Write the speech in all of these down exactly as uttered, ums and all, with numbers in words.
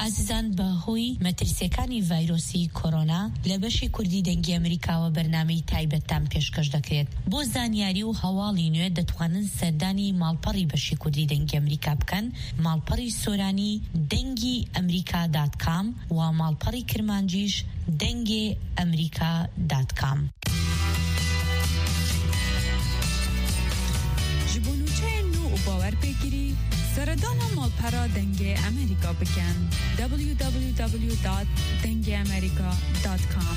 ئازیزان بەهۆی مەترسیەکانی ڤایرۆسی کۆرۆنا لە بەشی کوردی دەنگی ئەمریکاوە بەرنامەی تایبەتتان پێشکەش دەکرێت. بۆ زانیاری و هەواڵی نوێ دەتوانن سەردانی ماڵپەڕی بەشی کوردی دەنگی ئەمریکا بکەن، ماڵپەڕی سۆرانی دەنگی ئەمریکا دات کام و ماڵپەڕی کرمانجیش دەنگی ئەمریکا دات کام. باور بگیری سردان مالپرا دنگ امریکا بکن دبلیو دبلیو دبلیو دات دنگ امریکا دات کام.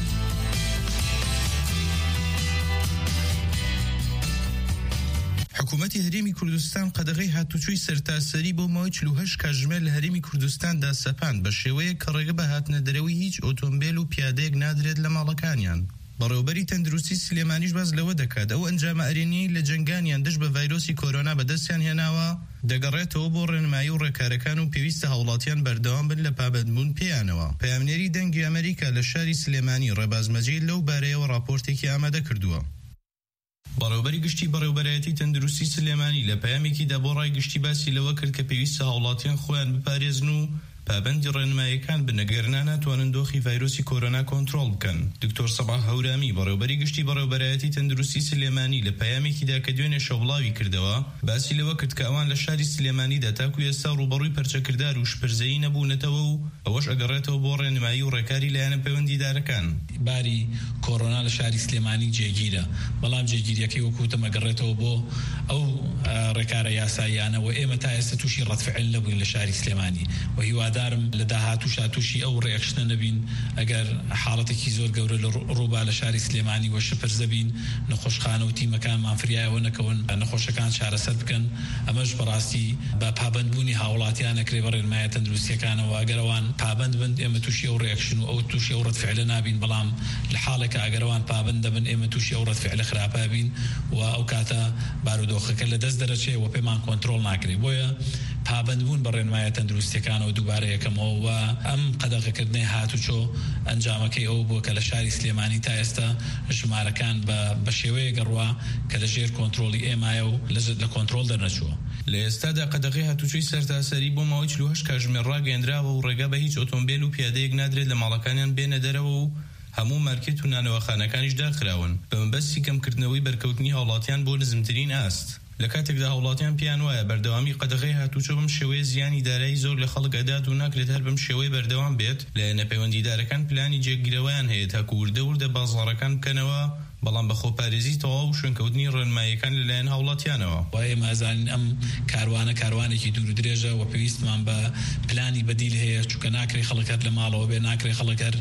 حکوومەتی هەرێمی کوردستان قەدەغەی هاتوچۆی سەرتاسەری بۆ ماوەی چل و هەشت کاتژمێر لە هەرێمی کوردستاندا سەپاند بە شێوەیە کە ڕێگە بە هاتنەدەرەوەی هیچ ئۆتۆمبیل و پیادەیەک نادرێت لە ماڵەکانیان. بەڕێوەبەری تەندروستی سلێمانیش باز لەوە دەکات ئەو ئەنجامە ئەرێنیی لە جەنگانیان دژ بە ڤایرۆسی کۆرۆنا بەدەستیان هێناوە دەگەڕێتەوە بۆ ڕێنمایی و ڕێکارەکان و پێویستە هەوڵاتیان بەردەوام بن لە پابەندبوون پێیانەوە. پەیامنێری دەنگی ئەمریکا لە شاری سلێمانی ڕێباز مەجید لەو بارەیەوە راپۆرتێکی ئامادە کردووە. بەڕێوەبەری گشتی بەڕێوەبەرایەتی تەندروستی سلێمانی لە پەیامێکیدا بۆ ڕای گشتی باسی لەوە کرد کە پێویستە هەوڵاتیان خۆیان بپارێزن و پابندی ڕێنماییەکان بنەگەرنا ناتوانن دۆخی ڤایرۆسی کۆرۆنا کۆنتڕۆڵ بکەن. دکتۆر سەباح هەورامی بەڕێوەبەری گشتی بەڕێوەبەرایەتی تەندروستی سلێمانی لە پەیامێکیدا کە دوێنێ شەوڵاوی کردەوە باسی لەوە کرد کە ئەوان لە شاری سلێمانیدا تاکو ئێستا ڕوبەڕووی پەرچەکردار و شپرزەیی نەبوونەتەوە و ئەوەش ئەگەڕێتەوە بۆ ڕێنمایی و ڕێکاری لایەنە پەیوەندیدارەکان. باری کۆرۆنا لە شاری سلێمانی جێگیرە، بەڵام جێگیریەکەی وەکوتم ئەگەڕێتەوە بۆ ئەو ڕێکارە یاساییانەوە ئێمە تا ئێستا تووشی ڕەتفعل نەبووین لە شاری سلێمانی و هیوادارم لە داهاتووشا تووشی ئەو ڕێکشتە نەبین ئەگەر حاڵەتێکی زۆر گەورە لە ڕووبا لە شاری سلێمانی وە شپرزە بین، نەخۆشخانە و تیمەکان مافریایەوە نەکەون، نەخۆشەکان چارەسەر بکەن. ئەمەش بەڕاستی بە پابەندبوونی هاوڵاتیان ئەکرێ بە ڕێنمایە تەندروستیەکانەوە. ئەگەرەوان پابەند بن ئێمە تووشی ئەو ڕێکشن و ئەو تووشی ئەو ڕەتفعلە نابین، بەڵام لە حاڵێکە ئەگەرەوان پابەند دەبن ئێمە تووشی ئەو ڕەتفعلە خراپە بین و ئەو کاتە بارودۆخەکە لە دەست دەرەچێ و پێمان کۆنتڕۆڵ ناکرێ. بۆیە پابەندبوون بە ڕێنمایە تەندروستیەکانەوە دووبارە یەکەمەوە و ئەم قەدەغەکردنەی هاتوچۆ ئەنجامەکەی ئەو بووە کە لە شاری سلێمانی تا ئێستا ژمارەکان بە شێوەیە گەڕوا کە لە ژێر کۆنتڕۆڵی ئێمایە و لە کۆنتڕۆڵ دەرنەچووە. لە ئێستادا قەدەغەی هاتوچۆی سەرتاسەری بۆ ماوەی چل و هەشت کاتژمێر ڕاگەیەندراوە و ڕێگە بە هیچ ئۆتۆمبیل و پیادەیەک نادرێت لە ماڵەکانیان بێنە دەرەوە و هەموو مارکێت و نانەوەخانەکانیش داخراون بە مەبەستی کەمکردنەوەی بەرکەوتنی هاوڵاتیان بۆ نزمترین ئاست. لە کاتێکدا هاوڵاتیان پیان وایە بەردەوامی قەدەغەی هاتوچۆ بم شێوەیە زیانی دارایی زۆر لە خەڵک ئەدات و ناکرێت هەر بم شێوەی بەردەوام بێت، لایەنە پەیوەندیدارەکان پلانی جێگیرەوەیان هەیە تاکو وردە وردە بازاڕەکان بکەنەوە، بەڵام بە خۆپارێزی تەواو و شوێنکەوتنی ڕێنماییەکان لەلایەن هاوڵاتیانەوە. وایە مازانین ئەم کاروانە کاروانێکی دوور و درێژە و پێویستمان بە پلانی بەدیل هەیە، چونکە ناکرێت خەڵک هەر لە ماڵەوە بێ، ناکرێت خەڵک هەر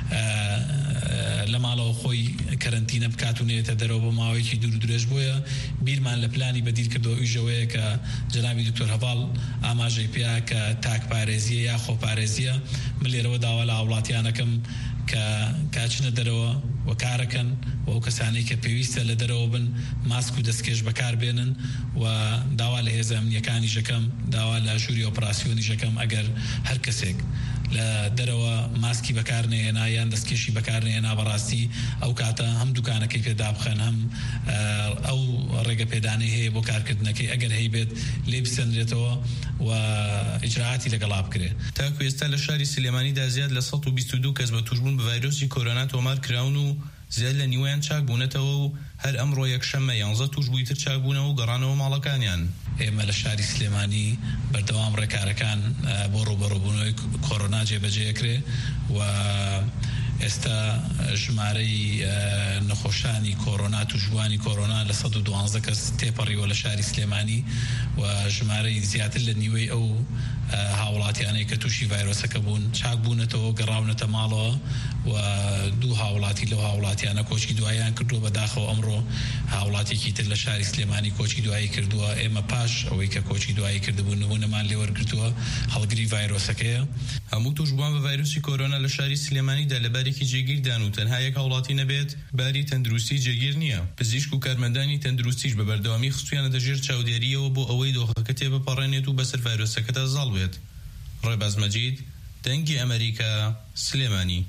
لە ماڵەوە خۆی کەرەنتینە بکات و نێتە دەرەوە بۆ ماوەیەکی دوور و درێژ. بۆیە بیرمان لە پلانی بەدیل کردەوە ئیژەوەیە کە جەنابی دکتۆر هەڤاڵ ئاماژەی پێیا کە تاکپارێزیە یا خۆپارێزیە. من لێرەوە داوا لە هاوڵاتیانەکەم کە کاچنە دەرەوە و کارەکەن و ئەو کەسانەی کە پێویستە لە دەرەوە بن ماسک و دەستکێش بەکار بێنن و داوا لە هێزە ئەمنیەکانی ژەکەم، داوا لە ژووری ئۆپراسیۆنی ژەکەم ئەگەر هەر کەسێک لە دەرەوە ماسکی بەکار نێنا یان دەستکێشی بەکار نێنا بەڕاستی ئەو کاتە هەم دوکانەکەی پێدا بخەن، هەم ئەو ڕێگە پێدانەی هەیە بۆ کارکردنەکەی ئەگەر هەی بێت لێ بسەندرێتەوە و ئیجراعاتی لەگەڵا بکرێت. تاکو ئێستا لە شاری سلێمانیدا زیاد لە سەد و بیست و دوو کەس بە توشبوون بە ڤایرۆسی کۆرۆنا تۆمار کراون و زیاد لە نیوەیان چاک بوونەتەوە و هەر ئەمڕۆ یەکشەممە یانزە توشبووی تر چاک بوونەوە و گەڕانەوە ماڵەکانیان. ئێمە لە شاری سلێمانی بەردەوام ڕێکارەکان بۆ ڕوبەڕووبوونەوەی کۆرۆنا جێبەجێکرێ و ئێستا ژمارەی نەخۆشانی کۆرۆنا توشبووانی کۆرۆنا لە سەد و دوانزە کەس تێپەڕیوە لە شاری سلێمانی و ژمارەی زیاتر لە نیوەی ئەو هاوڵاتیانەی کە تووشی ڤایرۆسەکە بوون چاک بوونەتەوە گەڕاونەتە ماڵەوە و دوو هاوڵاتی لەو هاوڵاتیانە کۆچی دواییان کردووە بەداخەوە. ئەمڕۆ هاوڵاتێکی تر لە شاری سلێمانی کۆچی دوایی کردووە. ئێمە پاش ئەوەی کە کۆچی دوایی کردبوون نمونەمان لێوەرگرتووە هەڵگری ڤایرۆسەکەیە. هەموو توشبووان بە ڤایرۆسی کۆرۆنا لە شاری سلێمانیدا لەبارێکی جێگیردان و تەنها یەک هاوڵاتی نەبێت باری تەندروستی جێگیر نییە. پزیشک و کارمەندانی تەندروستیش بە بەردەوامی خستویانە دەژێر چاودێریەوە بۆ ئەوەی دۆخەکە تێبپەڕێنێت و بەسەر ڤایرۆسەکەدا زاڵ بێت. ڕێباز مەجید، دەنگی ئەمریکا، سلێمانی.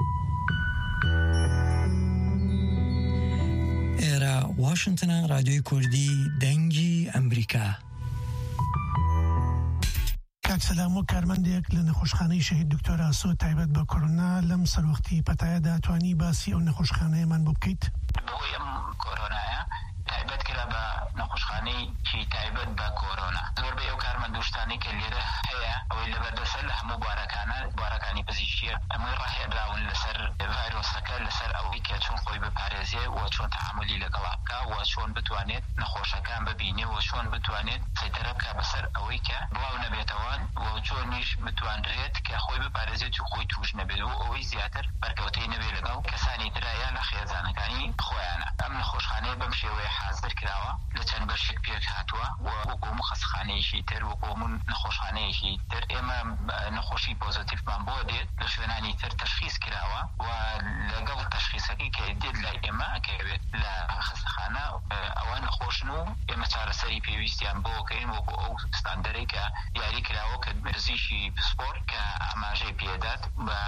ئێرە واشنگتنە، رادیۆی کوردی دەنگی ئەمریکا. کاک سلام و کارمەندێک لە نەخۆشخانەی شەهید دکتۆر ئاسۆ تایبەت بە کۆڕۆنا لەم سەرۆختی پەتایە دەتوانی باسی ئەو نەخۆشخانەیەمان بۆ بکەیت؟ بۆی ئەم کۆرۆنایە تایبەت کرا بە نەخۆشخانەی چی تایبەت بە کۆرۆنا زۆربەی ئەو کارمەندوشتانی کە لێرە هەیە ئەوەی لەبەردەسەر لە هەموو بوارەکانە بوارەکانی پزیشکیە ئەمەی ڕاهێنراون لەسەر ڤایرۆسەکە لەسەر ئەوەی کە چۆن خۆی بپارێزێ و چۆن تەعاملی لەگەڵا بکا و چۆن بتوانێت نەخۆشەکان ببینێ و چۆن بتوانێت سەیطرە بکا بەسەر ئەوەی کە بڵاو نەبێتەوە و چۆنیش بتوانرێت کە خۆی بپارێزێت و خۆی توش نەبێت و ئەوەی زیاتر بەرکەوتەی نەبێت لەگەڵ کەسانی ترایە لە خێزانەکانی خۆیانە. ئەم نەخۆشخانەیە بەم شێوەیە حازر کراوە لە چەند بەشێک پێک هاتووە و وەکو مخەسخانەیەکی تر وەکو نەخۆشخانەیەکی تر ئێمە نەخۆشی پۆزیتیڤمان بۆ دێت لە شوێنانی تر تەشخیص کراوە و لەگەڵ تەشخیصەکەی کە دێت لای ئێمە ئەکەوێت لە خەستەخانە ئەوە نەخۆشن و ئێمە چارەسەری پێویستیان بۆکەین وەکو ئەو ستاندەرەی کە دیاری کراوە کە پزیشکی پسپۆرت کە ئاماژەی پێدات بە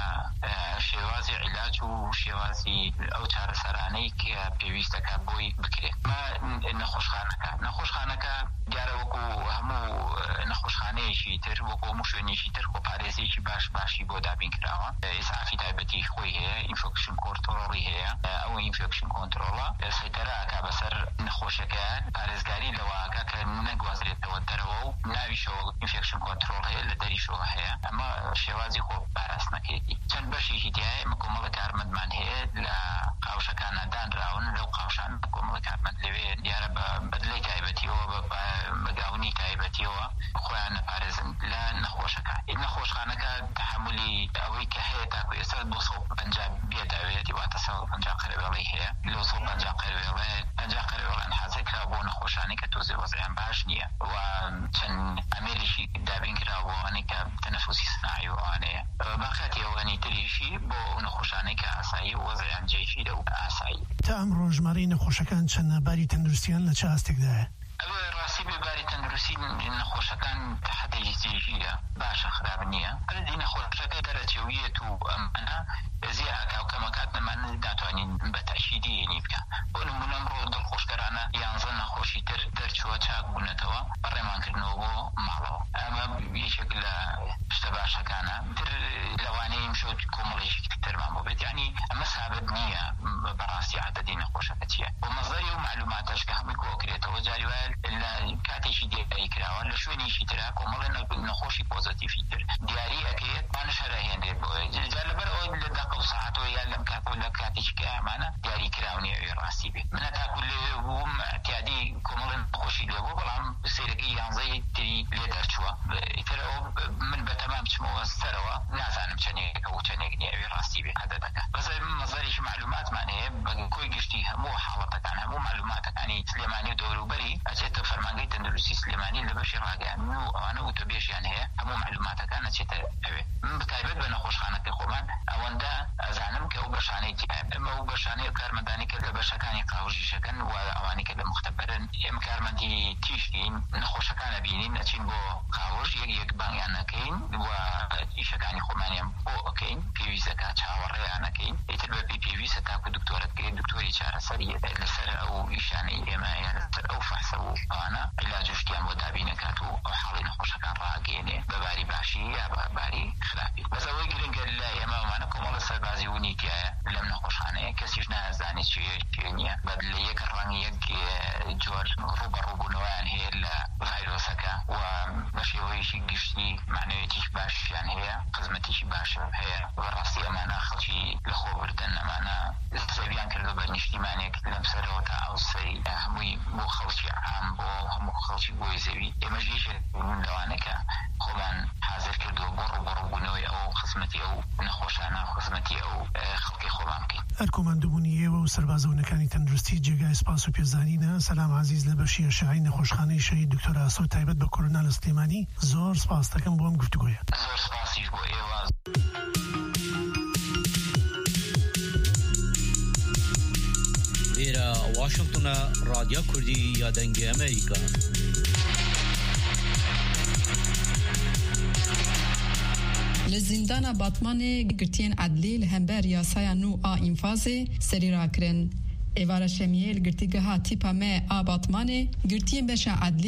شێوازی عیلاج و شێوازی ئەو چارەسەرانەی کە پێویستەکە بۆی بکرێت. نەخۆشخانەکە نەخۆشخانەکە دیارە وەکو هەموو نەخۆشخانەیەکی تر وەکو هەموو شوێنێکی تر خۆپارێزێکی باش باشی بۆ دابین کراوە. ئیسعافی تایبەتی خۆی هەیە، ئینفێکشن کۆنترۆڵی هەیە، ئەو ئینفێکشن کۆنترۆڵە سەیطرە ئەکا بەسەر نەخۆشەکە، پارێزگاری لەوەکە کە نەگوازرێتەوە دەرەوە و ناویشەوە ئینفێکشن کۆنترۆڵ هەیە لە دەریشەوە هەیە. ئەمە شێوازی خۆ پاراستنەکەیەتی. چەند بەشێکی دیایە ئێمە کۆمەڵە کارمەندمان هەیە لە قاوشەکانە دانراون، لەو قاوشان کۆمەڵە کارمەند لەوێ دیارە بە بەدلەی تایبەتیەوە بەگاونی تایبەتیەوە خۆیان نەپارێزن لە نەخۆشەکان. نەخۆشخانەکە تەحملی ئەوەی کە هەیە تاکو ئێستا دو سەد و پەنجا بێداوێتی واتە سەد و پەنجا قەرەوێڵی هەیە. لەو سەد و پەنجا قەرەوێڵێ پەنجا قەرەوێڵیان حازر کرا بۆ نەخۆشانی کە تۆزێ وەزعیان باش نییە و چەند ئەمێریشی دابین کرا بۆ ئەوانەی کە تەنەفوسی سناعی و ئەوانەیە. باقیاتی ئەوەنی تریشی بۆ نەخۆشانەی کە ئاسایی و وەزعیان جێگیرە و ئاسایی. تا ئەمڕۆ ژمارەی نەخۆشەکان چەندە؟ باری تەندروستیان لە چ ئاستێکدایە؟ ئەوە ڕاستی بێباری تەندروستی نەخۆشەکان حدەی جێگیرە باشە، خراپ نییە. ئەدی نەخۆشەکە دەرەچێویەت و ئەمانە زیاد ئەو کەمەکات نەمان ناتوانین بە تەشیدی یێنی بکە. بۆ نمونە ئەمڕۆ دڵخۆشکەرانە یانزە نەخۆشی تر دەرچووە چاک بوونەتەوە بەڕێمانکردنەوە بۆ ماڵەوە. ئەمە یەکێک لە شتە باشەکانە. تر لەوانەیە ئیمشەو کۆمەڵێکی ترمان بۆ بێت. یعنی ئەمە سابت نییە بەڕاستی عەدەدی نەخۆشەکە چییە. بۆ مەزەری و معلوماتەش کە هەمووی کۆکرێتەوە جاری وایە لە کاتێکی دیاری کراوە لە شوێنێکی ترا کۆمەڵێ نەخۆشی پۆزیتیڤی تر دیاری ئەکرێت وانش هەرهێنرێت بۆ جار لەبەر ئەوەی لە دەقە و سەعاتەوە یان لەم کاتەوە لە کاتێکی کە ئەمانە دیاری کراونی ئەوێ ڕاستی بێت. منە تاکو لێ بووم اعتیادی کۆمەڵێ نەخۆشی لێ بوو، بەڵام سەیرەکەی یانزەی تری لێ دەرچووە. ئیتر ئەو من بەتەمام بچمەوە سەرەوە نازانم چەندێکە و چەندێک نییە ئەوێ ڕاستی بێت عەدەدەکە. بەزای مەزەرێکی معلوماتمان هەیە بە کۆی گشتی هەموو حاڵەتەکان هەموو معلوماتەکانی سلێمانی و دەوروبەری ئەچێتە فەرمانگەی تەندروستی سلێمانی لە بەشی ڕاگەیاندن و ئەوانە وتەبێژیان هەیە هەموو معلوماتەکان ئەچێتە ئەوێ. من بەتایبەت بە نەخۆشخانەکەی خۆمان ئەوەندە ئەزانم کە ئەو بەشانەی ئەمە ئەو بەشانەی کارمەندانی کە لە بەشەکانی قاوژیشەکەن و ئەوانی کە لە مختبەرن ئێمە کارمەندی تیشکین نەخۆشەکانە بینین ئەچین بۆ قاوژ یەک یەک بانگیان نەکەین و ئیشەکانی خۆمانیان بۆ ئەکەین، پێویستەکە چاوەڕێیان نەکەین. ئیتر بە پێی پێویستە تاکو دکتۆرت بکەین دکتۆری چارەسەریە لەسەر ئەو ئیشانەی ئێمە یان لەسەر ئەو فەحسە و ئەوانە عیلاج و شتیان بۆ دابینەکات و ئەو حاڵی نەخۆشەکان ڕاگەیەنێ بەباری باشی یا بەباری خراپی. بەس ئەوەی گرنگە لە ئێمەمانە کۆمەڵە سەربازی ونیتیایە لەم نەخۆشخانەیە کەسیش نازانێت چێ نییە. بە لە یەک ڕەنگ یەک جۆر ڕوبەڕووبوونەوەیان هەیە لە ڤایرۆسەکە و بە شێوەیەکی گشتی معنەوێتیش باشیان هەیە، خزمەتێکی باشە هەیە. بەڕاستی ئەمانە خەڵکی لە خۆبردن ئەمانە سەویان کردو بە نیشتیمانێک لەم سەرەوە تا ئەو سەری هەمووی بۆ خەڵکی عام بۆ هەموو خەڵکی بۆی زەوی. ئێمەش یەکێک لەوانەکە خۆمان حازر کردووە بۆ ڕوبەڕووبوونەوەی ئەو خزمەتی ئەو نەخۆشانە خزمەتی ئەو خەڵکی خۆمان بکەین. هەر کۆماندۆبوونی ئێوە و سەربازەونەکانی تەندروستی جێگای سپاس و پێزانینە. سەلام عەزیز لە بەشی ئەشعەی نەخۆشخانەی شەهید دکتۆر ئاسۆ تایبەت بە کۆرۆنا لە سلێمانی. زۆر سپاس دەکەم بۆ ئەم گفتوگۆیە. زۆر سپاسیش بۆ ئێوە. لێرە واشنگتنە رادیۆ کوردی یا دەنگی ئەمریکا. li zîndana Batmanê girtiyên edlî li hember yasaya nû a înfazê serî rakirin. Êvara şemiyê li girtîgeha tîpa me a Batmanê girtiyên beşa edlî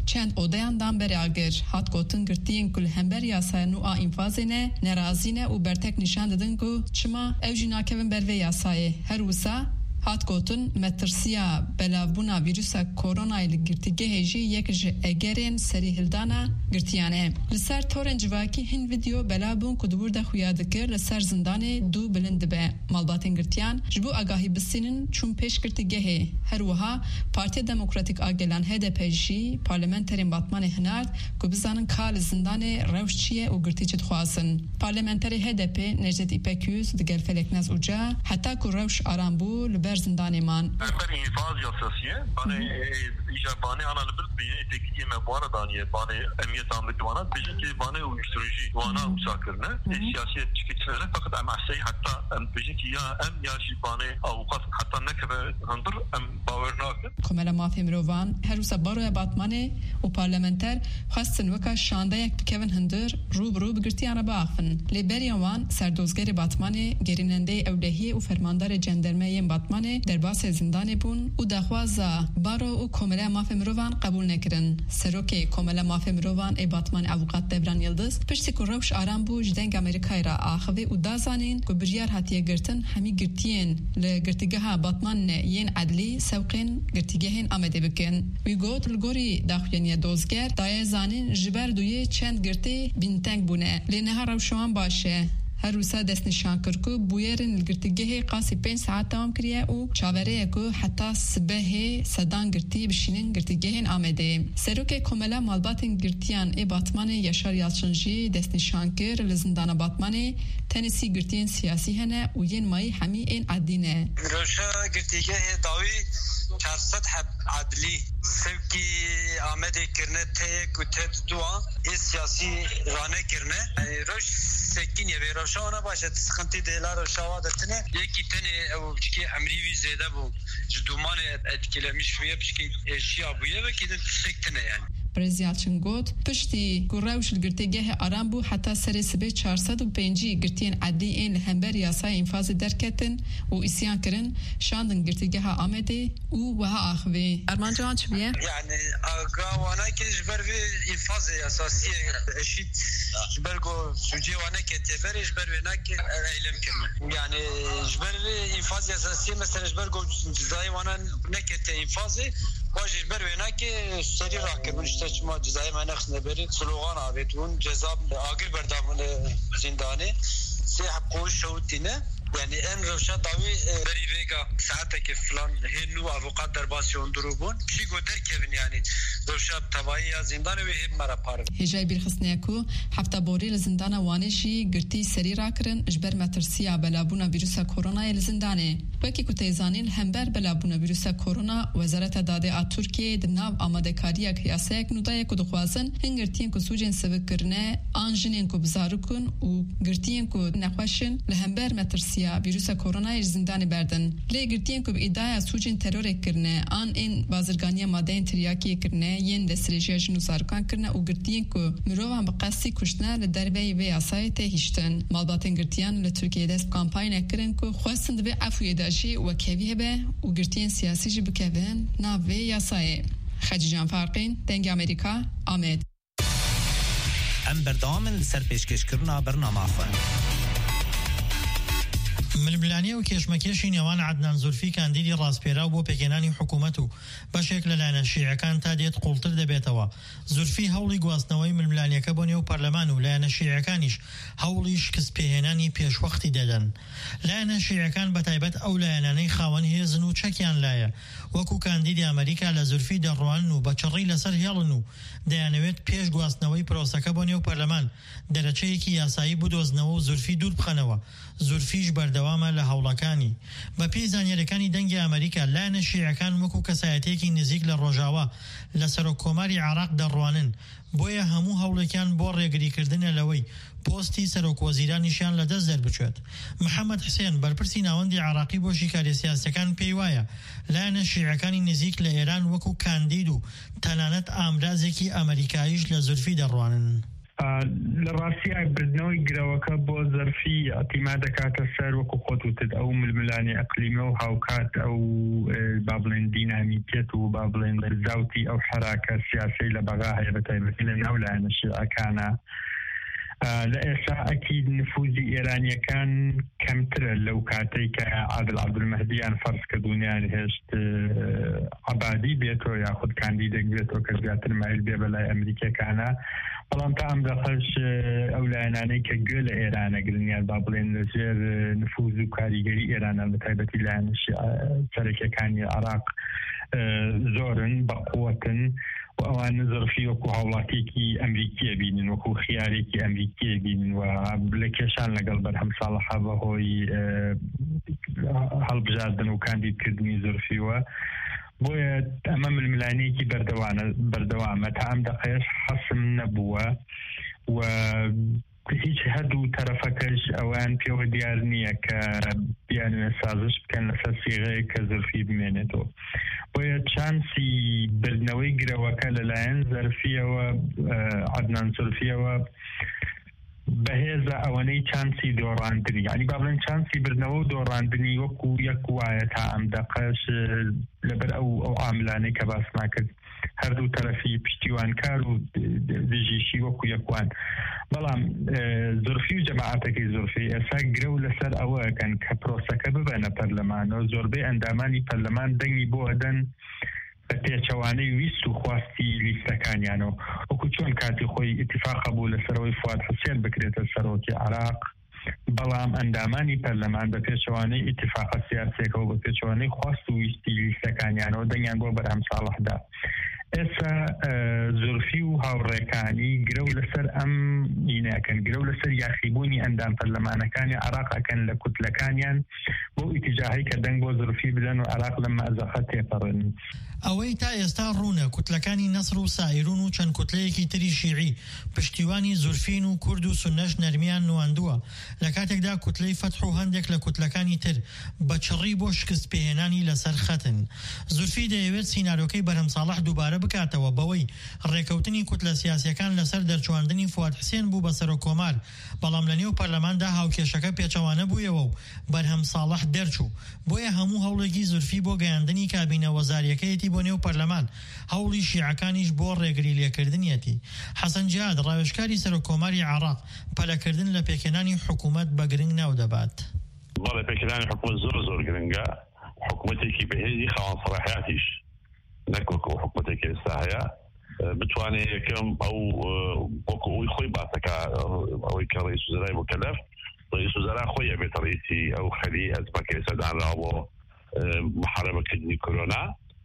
چند اودیان دان بریاگر هات گوتن گرتین کل همبر یاسای نو آ انفازینه نرازینه و برتک نشان دادن کو چما او جینا کبن بر یاسای هر وسا هات گوتن مترسیا بلابونا ویروسا کرونا لگرتیگه هجی یک ج اگرین سری هلدانا گرتیانه لسر تورن جواکی هن ویدیو بلابون کدور ده خویا دکر لسر زندان دو بلند به مالباتن گرتیان جبو آگاهی بسینن چون پیش گرتیگه هر وها پارتی دموکراتیک آگلان هدپ جی پارلمانترین باتمان هنارد که بزانن کال زندان روشچیه و گرتیجت خواسن پارلمانتری هدپ نجد ایپکیوز دگل فلکناز اوجا حتی که روش آرام بو زندانی من بر انفاز یاساسیه بانه ایجا بانه آنا لبرد بینه اتکیه مبارا دانیه بانه امیت آمدی وانا بیشن که بانه اویشتروژی وانا اوسا کرنه سیاسیت چکتنه فقط ام احسایی حتی ام بیشن که یا ام یاشی بانه اوقات حتی نکبه هندر ام باور ناکن کمال مافی مروان هر روز باروی باتمانه و پارلمنتر خواستن وکا شانده یک بکوین هندر روب روب گرتیان با آخفن لیبریان وان سردوزگر باتمانه گریننده اولهی و فرماندار جندرمه باتمانه در باس زندان بون و دخوازا بارو و کمله مافی مروان قبول نکرن سروکی کمله مافی مروان ای باتمان اوقات دوران یلدز پشتی که روش آرام بو جدنگ امریکای را آخوی و دازانین که بریار حتیه گرتن همی گرتین لگرتیگه ها باتمان ین عدلی سوقین گرتیگه هین آمده بکن وی گوت لگوری داخوینی دوزگر دایه زانین جبر دویه چند گرتی بینتنگ بونه لینه روشوان باشه هر روزا دست نشان کرکو بویرن الگرتگه قاسی پنج ساعت تمام کریه و چاوره کو حتی صبح صدان گرتی بشینن گرتگه آمده سروک کملا مالباتن گرتیان ای باتمان یشار یالچنجی دست نشان کر لزندان باتمان تنسی گرتین سیاسی هنه و ین مای همی این عدینه روشا گرتگه داوی چهارصد عدلی سوکی آمده کرنه تیک و تید دوان ای سیاسی رانه کرنه روش سکین یه روشا باشه سخنتی دیلا روشا وادتنه یکی تنه او بچکی امریوی زیده بو جدومان اتکلمیش ویه بچکی اشیا بویه و که سکتنه یعنی برزیالچن گوت پشتی گروش الگرتگه آرام بو حتی سر سبه چهارصد و پنج گرتین عدلی این لهمبر یاسای انفاز درکتن و اسیان کرن شاندن گرتگه ها آمده و وها آخوی ارمان جوان چه بیه؟ یعنی آگاوانا که جبر وی انفاز یاساسی اشید جبر گو سوجی وانا که تبر جبر وینا که ایلم کرن یعنی جبر وی انفاز یاساسی مثلا جبر گو جزای وانا نکت انفازی واجی جبر وینا که سری راه که منشته ما جزای من نخس نبری سلوغان آبیتون جزاب آگر بردامون زندانه سی حقوق شوتینه یعنی این روشا داوی بری ویگا ساعته که فلان هنو اوقات در باسیون دروبون چی گو درکبین یعنی روشا تبایی یا زندان و هم مرا پاره هجای بیرخصنه کو هفته بوری لزندان وانشی گرتی سری را کرن اجبر مترسیا بلابونا ویروسا کرونا لزندانه وکی کو تیزانین همبر بلابونا ویروسا کرونا وزارت داده ا ترکیه د ناو آماده کاریه کیاسه یک نودای کو دخوازن هنگرتین کو سوجن سبک کرنه انجینین کو بزارکن و گرتین کو نخوشن لهمبر مترسیا ویروس کرونا زندان بردن لگرتین کو ادعای سوجن ترور کرنه آن این بازرگانی ماده تریاکی کرنه ین دستریجی جنوسارکان کرنه او گرتین کو مروان بقصی کشتنه لدربی و یاسای تهیشتن مالباتن گرتیان لترکیه دست کامپاین کرن کو خواستند به عفوی داشی و کیویه به او گرتین سیاسی جی بکوین ناوی یاسای خدیجه جان فارقین دنگ امریکا آمد ام بردامن سر پیشکش کرنا برنامه خواه ململانیه و کێشمەکێشی نێوان عەدنان زولفی کاندیدی ڕاستپێراو بۆ پێکێنانی حکوومەت و بەشێک لەلایەنە شیعەکان تا دێت قوڵتر دەبێتەوە. زولفی هەوڵی گواستنەوەی ململانیەکە بۆ نێو پەرلەمان و لایەنە شیعەکانیش هەوڵی شکست پێهێنانی پێشوەختی دەدەن. لایەنە شیعەکان بەتایبەت ئەو لایەنانەی خاوەن هێزن و چەکیان لایە وەکو کاندیدی ئەمریکا لە زولفی دەڕوانن و بەچڕی لەسەر هێڵن و دەیانەوێت پێش گواستنەوەی پرۆسەکە بۆ نێو پەرلەمان دەرەچەیەکی یاسایی بدۆزنەوە و زولفی دوور بخەنەوە. زولفیش بەردەوامە لە هەوڵەکانی. بە پێی زانیاریەکانی دەنگی ئەمریکا لایەنە شیعەکان وەکو کەسایەتێکی نزیک لە ڕۆژاوا لە سەرۆککۆماری عێراق دەڕوانن بۆیە هەموو هەوڵێکیان بۆ ڕێگریکردنە لەوەی پۆستی سەرۆکوەزیرانیشیان لەدەست دەربچێت. محەممەد حسێن بەرپرسی ناوەندی عێراقی بۆ شیکاری سیاسەکان پێی وایە لایەنە شیعەکانی نزیک لە ئێران وەکو کاندید و تەنانەت ئامرازێکی ئەمریکاییش لە زولفی دەڕوانن. لە ڕاستیای بردنەوەی گرەوەکە بۆ زەرفی ئەتیمادەکاتە سەر وەکو خۆت وتت ئەو ململانی ئەقلیمە و هاوکات ئەو با بڵێن دینامیکێت و با بڵێن زاوتی ئەو حراکە سیاسی لە بەغا هەیە بە تایبەتی لە ناو لایەنە شیعەکانە لە ئێستا ئەکید نفوزی ئێرانیەکان کەمترە لەو کاتەی کە عادل عەبدولمەهدییان فەرز کردوونیان هێشت عەبادی بێتەوە یاخود کاندیدێک بێتەوە کە زیاتر مایل بێ بەلای ئەمریکیەکانە بەڵام تا ئەم دەخەش ئەو لایەنانەی کە گوێ لە ئێرانە گرنیان با بڵێن لەژێر نفوز و کاریگەری ئێرانە بە تایبەتی لایەنە سەرەکیەکانی عێراق زۆرن بەقووەتن و ئەوان زەرفی وەکو هاوڵاتێکی ئەمریکیە بینن وەکو خیارێکی ئەمریکیە بینن و لە کێشان لەگەڵ بەرهەم ساڵحە بەهۆی هەڵبژاردن و کاندیدکردنی زەرفیوە بۆیە ئەمە ململانەیەکی بەردەوامە تا ئەم دەقەیەش حەسم نەبووە و هیچ هەردوو تەرەفەکەش ئەوان پێوە دیار نییە کە بیانوێ سازش بکەن لەسەر سیغەیە کە زەرفی بمێنێتەوە بۆیە چانسی بردنەوەی گرەوەکە لەلایەن زەرفیەوە عەدنان زولفیەوە بەهێزە ئەوەنەی چانسی دۆڕاندنی یعنی با بڵێن چانسی بردنەوە و دۆڕاندنی وەکو یەک وایە تا ئەم دەقەش لەبەر ئەو ئەو عاملانەی کە باس ناکرد هەردوو تەرەفی پشتیوانکار و دژیشی وەکو یەکوان بەڵام زۆرفی و جەماعەتەکەی زۆرفی ئێستا گرە و لەسەر ئەوەکەن کە پرۆسەکە ببێنە پەرلەمانەوە زۆربەی ئەندامانی پەرلەمان دەنگی بۆ ئەدەن بە پێچەوانەی ویست و خواستی لیستەکانیانەوە وەکو چۆن کاتی خۆی ئیتیفاقە بوو لەسەرەوەی فواد حوسێن بکرێتە سەرۆکی عێراق بەڵام ئەندامانی پەرلەمان بە پێچەوانەی ئیتیفاقە سیاسیەکە و بە پێچەوانەی خواست و ویستی لیستەکانیانەوە دەنگیان بۆ بەرهەم ساڵحدا ئێستا زۆرفی و هاوڕێکانی گرە و لەسەر ئەم ئیناکەن گرە و لەسەر یاخیبوونی ئەندام پەرلەمانەکانی عێراقەکەن لە کوتلەکانیان بۆ ئیتیجاهی کە دەنگ بۆ زۆرفی بدەن و عێراق لە مەئزەخە تێپەڕن ئەوەی تا ئێستا ڕوونە کوتلەکانی نەسر و سائیرون و چەند کوتلەیەکی تری شیعی پشتیوانی زولفین و کورد و سونەش نەرمیان نواندووە لە کاتێکدا کوتلەی فەتح و هەندێک لە کوتلەکانی تر بە چڕی بۆ شکست پێهێنانی لەسەر خەتن زولفی دەیەوێت سیناریۆکەی بەرهەم ساڵح دووبارە بکاتەوە بەوەی ڕێکەوتنی کوتلە سیاسیەکان لەسەر دەرچواندنی فواد حوسێن بوو بە سەر و کۆمار بەڵام لە نێو پەرلەماندا هاوکێشەکە پێچەوانە بوویەوە و بەرهەم ساڵح دەرچوو بۆیە هەموو هەوڵێکی زولفی بۆ گەیاندنی کابینە وەزاریەکەیەتی بۆ نێو پەرلەمان هەوڵی شیعەکانیش بۆ ڕێگری لێکردنیەتی حەسەن جیاد ڕاوێژکاری سەر و کۆماری عێراق پەلەکردن لە پێکێنانی حکوومەت بە گرنگ ناو دەبات بەڵێ پێکێنانی حکوومەت زۆر زۆر گرنگە حکوومەتێکی بەهێزی خاوەن سەلاحیاتیش نەکوەکو حکوومەتێکی ئێستا هەیە بتوانێت یەکەم ئەو وەکو ئەوی خۆی باسەکە ئەوەی کە ڕئیس وزرای مکەلەف ڕئیس وزرا خۆی ئەبێتە ڕئیسی ئەو خەلی ئەزمەکەی سەردانراوە بۆ محارەبەکردنی کۆرۆنا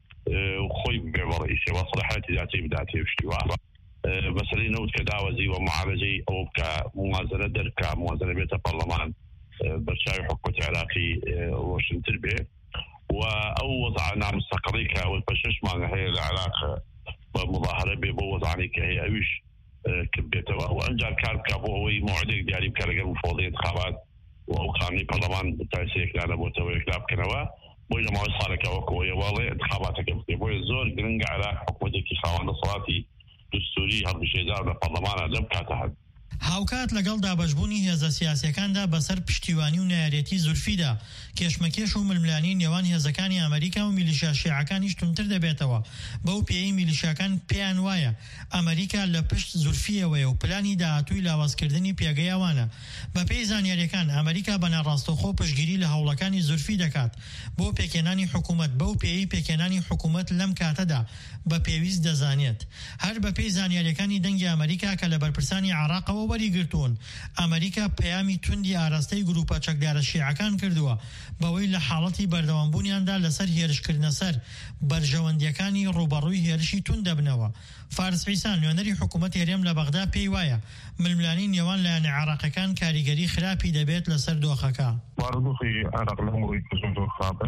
خۆی بێ بە ڕئیسی وە سەلاحیاتی ذاتی بداتێ پشتیوان مەسەلەی نەوت کە داوەزی و معالەجەی ئەو بکە موازنە دەرکا موازنە بێتە پەرلەمان بەرچاوی حکوومەتی عێراقی ڕۆشنتر بێ و ئەو وەزع نامستەقڵی کە ئەوەی بە شەش مانگە هەیە لە عێراق بە مظاهرە بێ بۆ وەزعانی کە هەیە ئەویش کردبێتەوە و ئەنجار کار بکە بۆ ئەوەی موعدێک دیاری بکە لەگەڵ مفۆڵی انتخابات و ئەو قانونی پەرلەمان تایسەیەکلانە بۆتەوە یەکلا بکەنەوە بۆی لەماوەی ساڵێکە وەکەوەیە واڵێ انتخاباتەکە بکە بۆیە زۆر گرنگە عێراق حکوومەتێکی خاوەن دەسەڵاتی دستوری هەڵبژێردار لە پەرلەمانە لەم کاتە هەبێت هاوکات لەگەڵ دابەشبوونی هێزە سیاسیەکاندا بەسەر پشتیوانی و نایەتێتی زولفیدا کێشمەکێش و ململانی نێوان هێزەکانی ئەمریکا و میلیشیا شیعەکانیش تونتر دەبێتەوە بەو پێی میلیشیاکان پێیان وایە ئەمریکا لە پشت زولفیەوەیە و پلانی داهاتووی لاوازکردنی پێگەیاوانە بە پێی زانیاریەکان ئەمریکا بە ناڕاستەوخۆ پشتگیری لە هەوڵەکانی زولفی دەکات بۆ پێکێنانی حکوومەت بەو پێی پێکێنانی حکوومەت لەم کاتەدا بە پێویست دەزانێت هەر بە پێی زانیاریەکانی دەنگی ئەمریکا کە لە بەرپرسانی عێراقەوە وەریگرتوون ئەمریکا پەیامی توندی ئاراستەی گروپە چەکدارە شیعەکان کردووە بەوەی لە حاڵەتی بەردەوامبوونیاندا لەسەر هێرشکردنە سەر بەرژەوەندیەکانی ڕوبەڕووی هێرشی تون دەبنەوە فارس عیسان نوێنەری حکوومەت هێرێم لە بەغدا پێی وایە ململانی نێوان لایەنە عێراقیەکان کاریگەری خراپی دەبێت لەسەر دۆخەکە بارودۆخی عێراق لەمڕۆی زۆر خراپە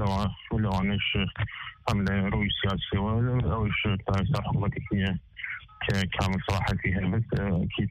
لەوانش هەم لە ڕووی سیاسیەوە ئەوش تا ئێستا حکوومەتێکی كامل صراحة فيها بس أكيد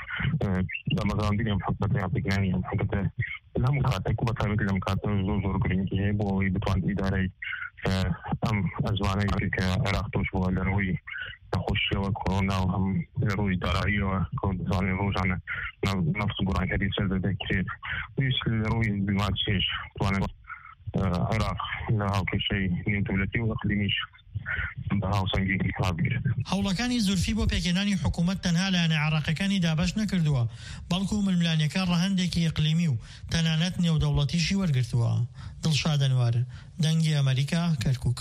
لما كان بيجي محبة يعطيك يعني محبة لها مقاطع كوبا ثابت لها مقاطع زور زور قرين كي بو يبتوان إداري أم أزواني كعراق توش بو لروي نخوشی و کرونا و هم روی دارایی و کردستانی روزانه نفس گران کردی سر ذکرید ویش روی بیمارچیش توانه عراق لها کشی نیم دولتی و اقلیمیش هەوڵەکانی زورفی بۆ پێکێنانی حکوومەت تەنها لایەنە عێراقیەکانی دابەش نەکردووە بەڵکو ململانیەکە ڕەهەندێکی ئیقلیمی و تەنانەت نێودەوڵەتیشی وەرگرتووە. دڵشاد ئەنوار، دەنگی ئەمریکا، کەرکووک.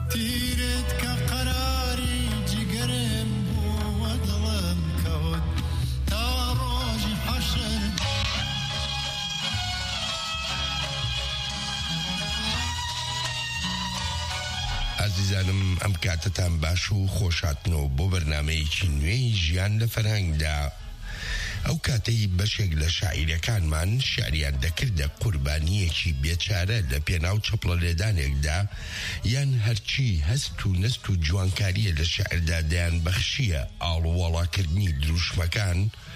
تيرت كقراري جقرم وظلم كود تاروج حشر عزیزانم ئەم کاتتان باش و خۆشاتنەوە بۆ بەرنامەیەکی نوێی ژیان لە فەرهەنگدا. ئەو کاتەی بەشێک لە شاعیرەکانمان شعریان دەکردە قوربانیەکی بێچارە لە پێناو چەپڵە لێدانێکدا یان هەرچی هەست و نەست و جوانکاریە لە شعردا دەیان بەخشیە ئاڵوەڵاکردنی دروشمەکان،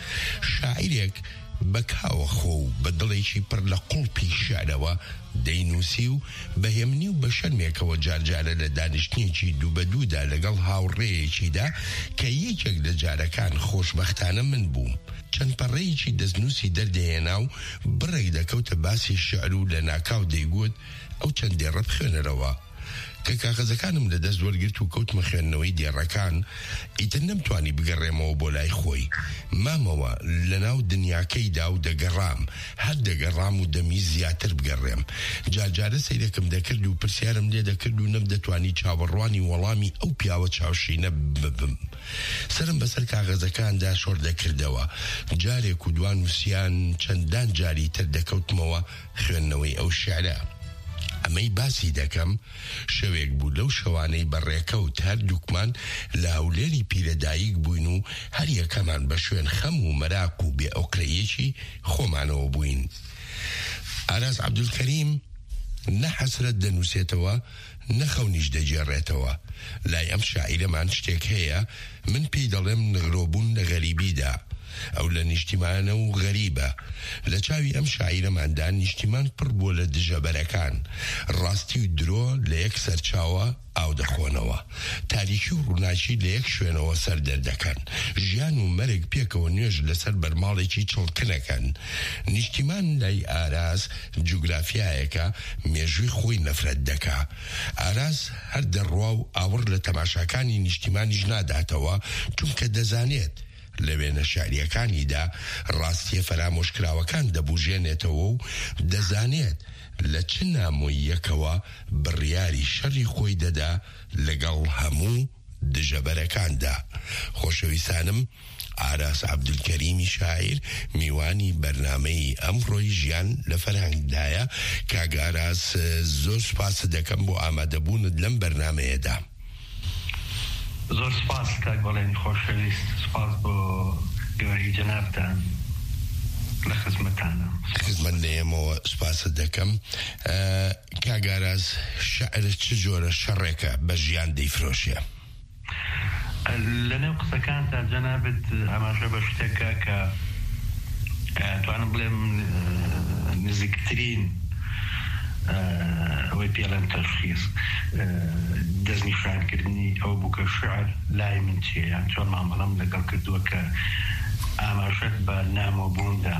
شاعیرێک بە کاوەخۆ و بە دڵێکی پڕ لە قوڵپی شعرەوە دەینووسی و بەهێمنی و بە شەرمێکەوە جارجارە لە دانیشتنیەکی دووبەدوودا لەگەڵ هاوڕێیەکیدا کە یەکێک لە جارەکان خۆشبەختانە من بووم. چەند پەڕەیەکی دەستنووسی دەردەهێنا و بڕێک دەکەوتە باسی شعر و لە ناکاو دەیگوت ئەو چەند دێڕە بخوێنەرەوە. کە کاغەزەکانم لە دەست وەرگرت و کەوتمە خوێندنەوەی دێڕەکان، ئیتر نەمتوانی بگەڕێمەوە بۆ لای خۆی. مامەوە لە ناو دنیاکەیدا و دەگەڕام، هەر دەگەڕام و دەمی زیاتر بگەڕێم. جارجارە سەیرەکەم دەکرد و پرسیارم لێ دەکرد و نەم دەتوانی چاوەڕوانی وەڵامی ئەو پیاوە چاوشینە ببم. سرم بەسەر کاغەزەکاندا شۆر دەکردەوە، جارێک و دوان وسیان چەندان جاری تر دەکەوتمەوە خوێندنەوەی ئەو شعرە. ئەمەی باسی دەکەم شەوێک بوو لەو شەوانەی بەڕێکەوت هەردووکمان لە هەولێری پیرەدایک بووین و هەر یەکەمان بە شوێن خەم و مەراک و بێ ئۆقرەیەکی خۆمانەوە بووین. ئاراس عەبدولکەریم نە حەسرەت دەنووسێتەوە نە خەونیش دەجێڕێتەوە. لای ئەم شاعیرەمان شتێک هەیە، من پێی دەڵێم نغرۆبوون لە غەریبیدا، ئەو لە نیشتیمانە و غەریبە. لە چاوی ئەم شاعیرەماندا نیشتیمان پڕ بووە لە دژەبەرەکان، ڕاستی و درۆ لە یەک سەرچاوە ئاو دەخۆنەوە، تاریکی و ڕووناچی لە یەک شوێنەوە سەر دەردەکەن، ژیان و مەرگ پێکەوە نوێژ لەسەر بەرماڵێکی چڵکنەکەن. نیشتیمان لای ئاراس جوگرافیایەکە مێژووی خۆی نەفرەت دەکا. ئاراس هەر دەڕوا و ئاور لە تەماشاکانی نیشتیمانیش ناداتەوە، چونکە دەزانێت لە وێنە شاعریەکانیدا ڕاستیە فەرامۆشکراوەکان دەبوژێنێتەوە و دەزانێت لە چ نامۆیەکەوە بڕیاری شەڕی خۆی دەدا لەگەڵ هەموو دژەبەرەکاندا. خۆشەویستانم، ئاراس عەبدولکەریمی شاعیر میوانی بەرنامەی ئەمڕۆی ژیان لە فەرهەنگدایە. کاک ئاراس، زۆر سوپاس دەکەم بۆ ئامادەبوونت لەم بەرنامەیەدا. زۆر سپاس کاک بەڵێنی خۆشەویست، سپاس بۆ گوێی جەنابتان لە خزمەتانە. خزمەتدەیەمەوە سپاست دەکەم. کاک ئاراس، شەعر چ جۆرە شەڕێکە بە ژیان دەیفرۆشێ؟ لەنێو قسەکانتە جەنابەت ئاماژە بە شتێکە کە توانم بڵێم نزیکترین ئەوەی پێڵێن تەشخیص دەستنیشانکردنی ئەو بوو کە شعر لای من چیە، یان چۆن مامەڵەم لەگەڵ کردووە کە ئاماژەت بە نامۆبووندا.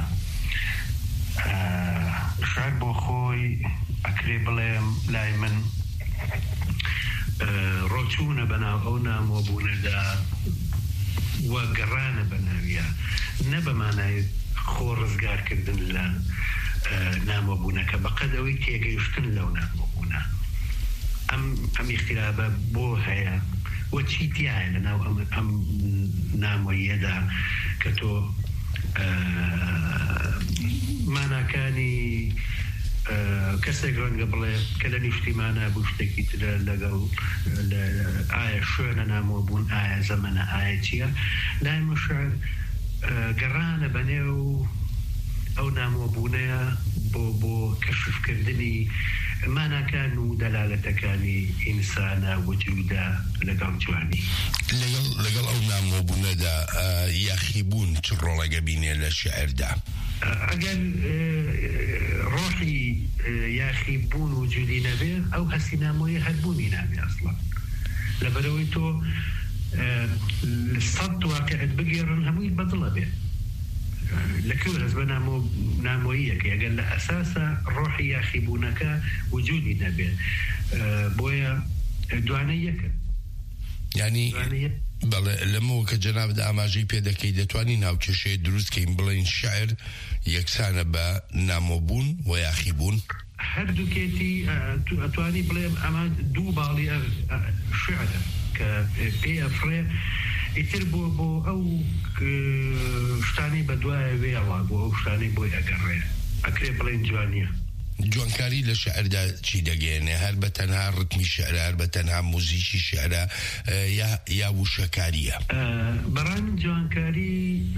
شعر بۆ خۆی ئەکرێ بڵێم لای من ڕۆچوونە بەناو ئەو نامۆبوونەدا وە گەڕانە بە ناویە، نە بەمانای خۆ ڕزگارکردن لە نامۆبوونەکە، بەقەدەوەی تێگەیشتن لەو نامۆبوونە. ئەم ئەم اختلافە بۆ هەیە وە چی تایە لەناو ئەم نامۆیەدا کە تۆ ماناکانی کەسێک ڕەنگە بڵێ کە لە نیشتیمانە بوو شتێکی ترە لەگەڵ ئایا شوێنە نامۆبوون، ئایا زەمەنە، ئایا چییە. لای مشعر گەڕانە بەنێو ئەو نامۆبوونەیە بۆ بۆ کەشفکردنی ماناکان و دەلالەتەکانی ئینسانە وجوودە لەگەڵ جوانی. لەگەڵ ئەو نامۆبوونەدا یاخیبوون چ ڕۆڵەگە بینێ لە شعردا؟ ئەگەر ڕۆحی یاخیبوون وجودی نەبێ ئەو هەستی نامۆیە هەربوونی نابێ ئەسڵا، لەبەرەوەی تۆ سەد واقعیت بگێڕن هەمووی بەدڵە بێ. لەکوێ هەز بە نامۆییەکە ئەگەر لە ئەساسە ڕۆحی یاخیبوونەکە وجودی نەبێ، بۆیە دوانە یەکە. یعنی بەڵێ لەمەوە کە جەنابەت ئاماژەی پێ دەکەی دەتوانی ناوکێشەیە دروستکەین بڵێن شعر یەکسانە بە نامۆبوون و یاخیبوون؟ هەردووکێتی ئەتوانی بڵێم ئەمە دوو باڵی شعرە کە پێ ئەفرێ ئیتر بۆ بۆ ئەو شتانی بە دوایە وێڵا بۆ ئەو شتانی بۆی ئەگەڕێ ئەکرێ بڵێن جوانیە. جوانکاری لە شعردا چی دەگەێنێ؟ هەر بە تەنها ڕتمی شعرە، هەر بە تەنها موزیکی شعرە یا وشەکاریە؟ بەڕای من جوانکاری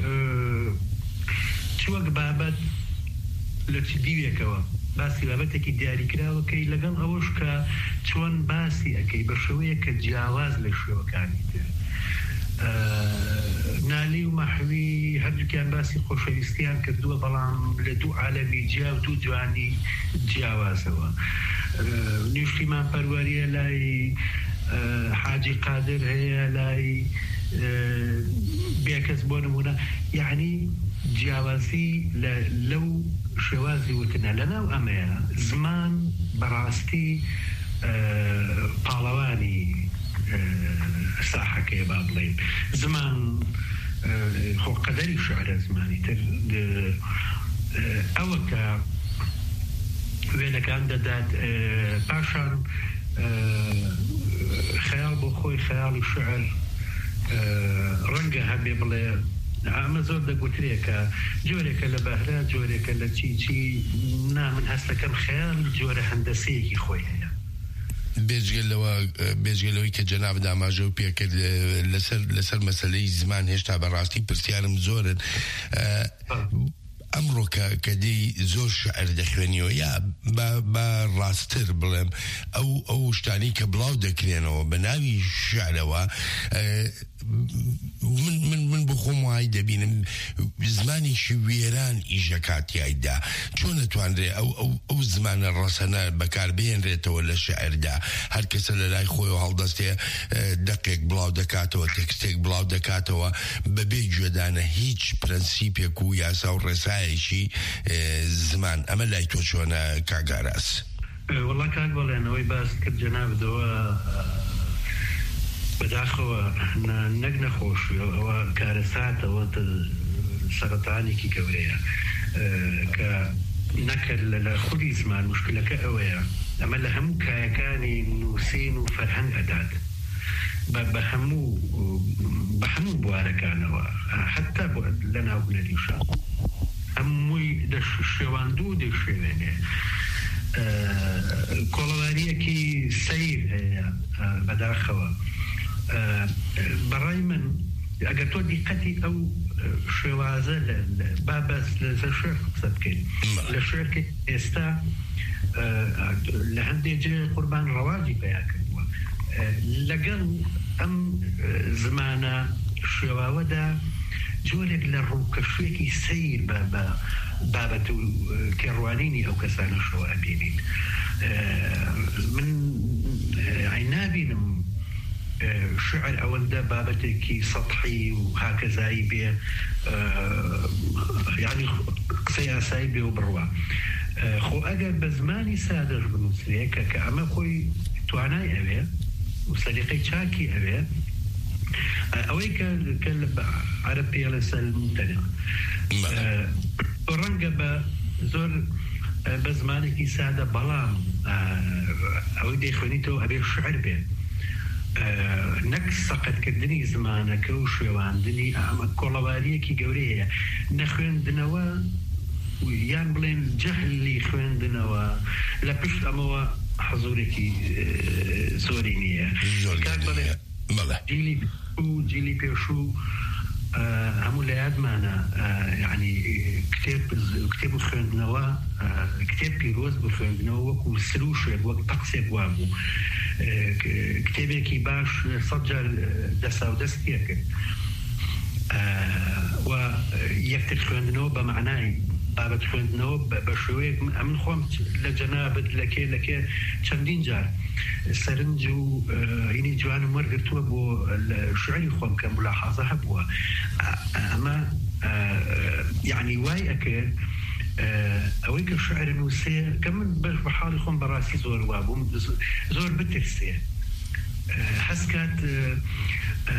چوەک بابەت لە چ دیوێکەوە باسی بابەتێکی دیاریکراوەکەی لەگەڵ ئەوەش کە چۆن باسی ئەەکەی بە شێوەیە کە جیاواز لە شێوەکانی تر نالی و مەحوی هەردووکیان باسی خۆشەویستیان کردووە بەڵام لە دوو عالەمی جیا و دوو جوانی جیاوازەوە. نیشتیمان پەروەریە لای حاجی قادر هەیە، لای بێکەس بۆ نمونە، یعنی جیاوازی لەو شێوازی وتنە لەناو ئەمەیە زمان بەڕاستی پاڵەوانی ساحەکەی با بڵێن زمان خۆ قەدەری شعرە زمانی تر ئەوە کە وێنەکان دەدات پاشان خەیاڵ بۆ خۆی خەیاڵی شعر ڕەنگە هەبێ بڵێ ئەمە زۆر دەگوترێکە جۆرێکە لە بەهرە جۆرێکە لە چی چی نا من هەستەکەم خەیاڵ جۆرە هەندەسەیەکی خۆی هەیە. بێژگەلەوەی کە جەناب داماژە و پێکرد لەسەر مەسەلەی زمان هێشتا بەڕاستی پرسیارم زۆرن. ئەمڕۆ کە دەی زۆر شعر دەخوێنیەوە یا بە ڕاستتر بڵێم ئەو ئەو شتانی کە بڵاو دەکرێنەوە بە ناوی شعرەوە من من من بۆ خۆم وای دەبینم زمانێکی وێران ئیژەکاتیایدا چۆن نەتوانرێ ئەو ئەو زمانە ڕەسەنە بەکاربهێنرێتەوە لە شعردا هەر کەسە لە لای خۆی هەڵدەستێ دەقێک بڵاو دەکاتەوە تێکستێک بڵاو دەکاتەوە بەبێ گوێدانە هیچ پرەنسیپێک و یاسا و ڕێسایەکی زمان. ئەمە لای تۆ چۆنە کاگاراس؟ وەڵا کاک بەڵێنەوەی باس کرد جەنابدەوە بەداخەوە نەک نەخۆشی ئەوە کارەساتەوە سەرەتانێکی گەورەیە کە نەکرد لە خودی زمان مشکلەکە ئەوەیە ئەمە لە هەموو کایەکانی نووسین و فەرهەنگ ئەدات بە هەموو بە هەموو بوارەکانەوە حتا لە ناو بنەریشە هەمووی شێواندوو دەشێوێنێ کۆڵەواریەکی سەیر هەیە بەداخەوە. بەڕای من ئەگەر تۆ دیقەتی ئەو شێوازە بابەس لەسەر شێر قسە بکەین لە شێرکە ئێستا لە هەندێک جێ قوربان ڕەواجی پیا کردووە لەگەڵ ئەم زمانە شێواوەدا جۆرێک لە ڕووکەشوێکی سەیر بە بابەت و کێڕوانینی ئەو کەسانە شەوە ئەبینین. من نابینم شعر ئەوەندە بابەتێکی سەطحی و هاکەزایی بێ یعنی قسەی ئاسایی بێ و بڕوە. خۆ ئەگەر بە زمانی سادەش بنووسێ کە کە ئەمە خۆی توانای ئەوێ و سەلیقەی چاکی ئەوێ ئەوەی کە عەرەب پێڵە سەلمونتەنێ ڕەنگە بە زۆر بە زمانێکی سادە بەڵام ئەوەی دەیخوێنیتەوە ئەبێ شعر بێ نەک سەقەتکردنی زمانەکە و شێواندنی ئەمە کۆڵەواریەکی گەورەیە نەخوێندنەوە یان بڵێن جەهلی خوێندنەوە لە پشت ئەمەوە حەزورێکی زۆری نییە. جیلی پێشوو هەموو لە یادمانە یعنی کتێب و خوێندنەوە کتێب پیرۆز بە خوێندنەوە وەکو سروشێک وەک تەقسێک وا بوو کتێبێکی باش سەد جار دەسا و دەستیە کرد و یەکتر خوێندنەوە بە معنای بابەت خوێندنەوە بە شێوەیەک ئەمن خۆم لە جەنابەت لەکێ لەکێ چەندین جار سەرنج و هینی جوانم وەرگرتووە بۆ شعری خۆم کە ملاحەزە هەبووە. ئەمە یعنی وای ئەکرد ئەوەی کە شعر نووسێ کە من بەش بە حاڵی خۆم بەڕاستی زۆر وا بووم زۆر بترسێ هەستکات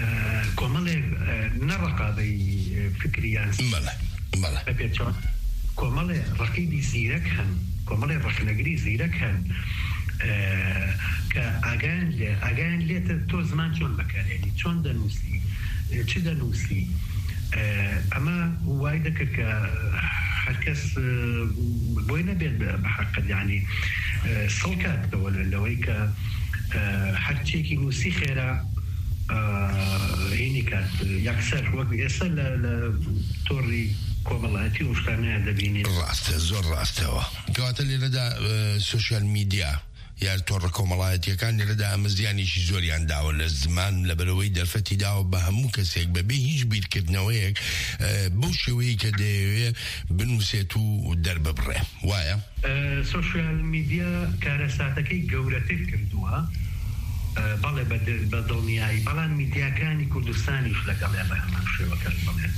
کۆمەڵێک نەڕقابەی فکریان کۆمەڵێ ڕقیبی زیرەک هەن کۆمەڵێ ڕخنەگری زیرەک هەن کە ئاگایان لێ ئاگایان لێتە تۆ زمان چۆن بەکارێنی چۆن دەنووسی چ دەنووسی ئەمە وای دەکرد کە هەرکەس بۆی نەبێت بە حەقت یعنی سڵکاتەوە لەوەی کە هەرچێکی نووسی خێرا هینی کات یەکسەر وەک ئێستا لە تۆڕی کۆمەڵایەتی و شتانەیە دەبینین ڕاستە زۆر ڕاستەوە کەواتە لێرەدا سوشیال میدیا یار تۆڕە کۆمەڵایەتیەکان لێرەدا ئەمەزیانێکی زۆریان داوە لە زمان لە بەرەوەی دەرفەتی داوە بە هەموو کەسێک بەبێ هیچ بیرکردنەوەیەک بەو شێوەیە کە دەیەوێ بنووسێت و دەرببڕێ وایە سوشیال میدیا کارەساتەکەی گەورەتر کردووە بەڵێ بە دڵنیایی بەڵام میدیاکانی کوردستانیش لەگەڵێ بە هەمان شێوەکەش بڵێن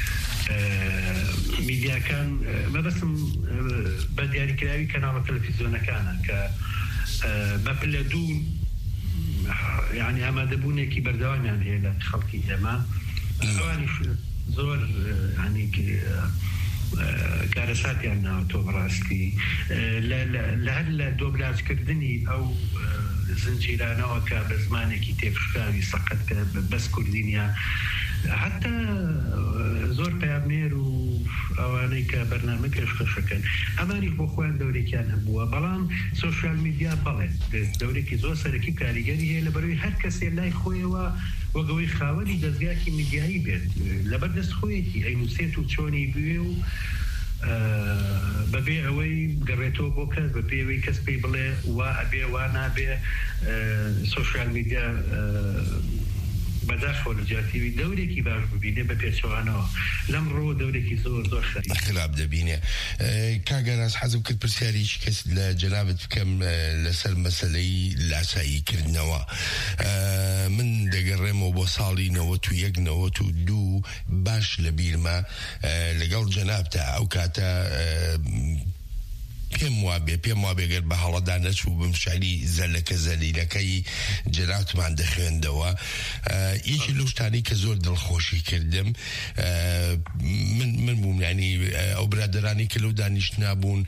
میدیاکان مەبەستم بە دیاریکراوی کەناڵە تەلەڤیزیۆنەکانە کە بە پلە دوو یعنی ئامادەبوونێکی بەردەوامیان هەیە لە خەڵکی ئێمە ئەوانیش زۆر ینی کارەساتیان ناوتۆ بەڕاستی لە هەر لە دۆبلاجکردنی ئەو زنجیرانەوە کە بە زمانێکی تێفشکاوی سەقەت کە بەس کوردینیا حتا زۆر پامێر و ئەوانەی کە بەرنامە کەشکەشەکەن ئەمانیش بۆ خۆیان دەورێکیان هەبووە بەڵام سوشیال میدیا بەڵێ دەورێکی زۆر سەرەکی کاریگەری هەیە لە بەرەوەی هەر کەسێ لای خۆیەوە وەگەوەی خاوەنی دەستگاکی میدیایی بێت لەبەر دەست خۆیەتی ئەینووسێت و چۆنی بوێ و بەبێ ئەوەی گەڕێتەوە بۆ کەس بەبێ ئەوەی کەس پێی بڵێ وا ئەبێ وا نابێ سوشیال میدیا بەداخەوە لە جیاتیوی دەورێکی باش ببینێ بە پێچەوانەوە لەم ڕۆ دەورێکی زۆر زۆر خراپ دەبینێ کاگەناس حەزم کرد پرسیاریش کەس لە جەنابەت بکەم لەسەر مەسەلەی لاساییکردنەوە من دەگەڕێمەوە بۆ ساڵی نەوەت و یەک نەوەت و دوو باش لە بیرمە لەگەڵ جەنابتە ئەو کاتە پێم وابێ پێم وابێگەر بە هەڵەدا نەچوو بم شاری زەلەکە زەلیلەکەی جەنابتمان دەخوێندەوە یەکی لەو شتانەی کە زۆر دڵخۆشی کردم من من بووم ینی ئەو برادەرانی کە لەو دانیشتنا بوون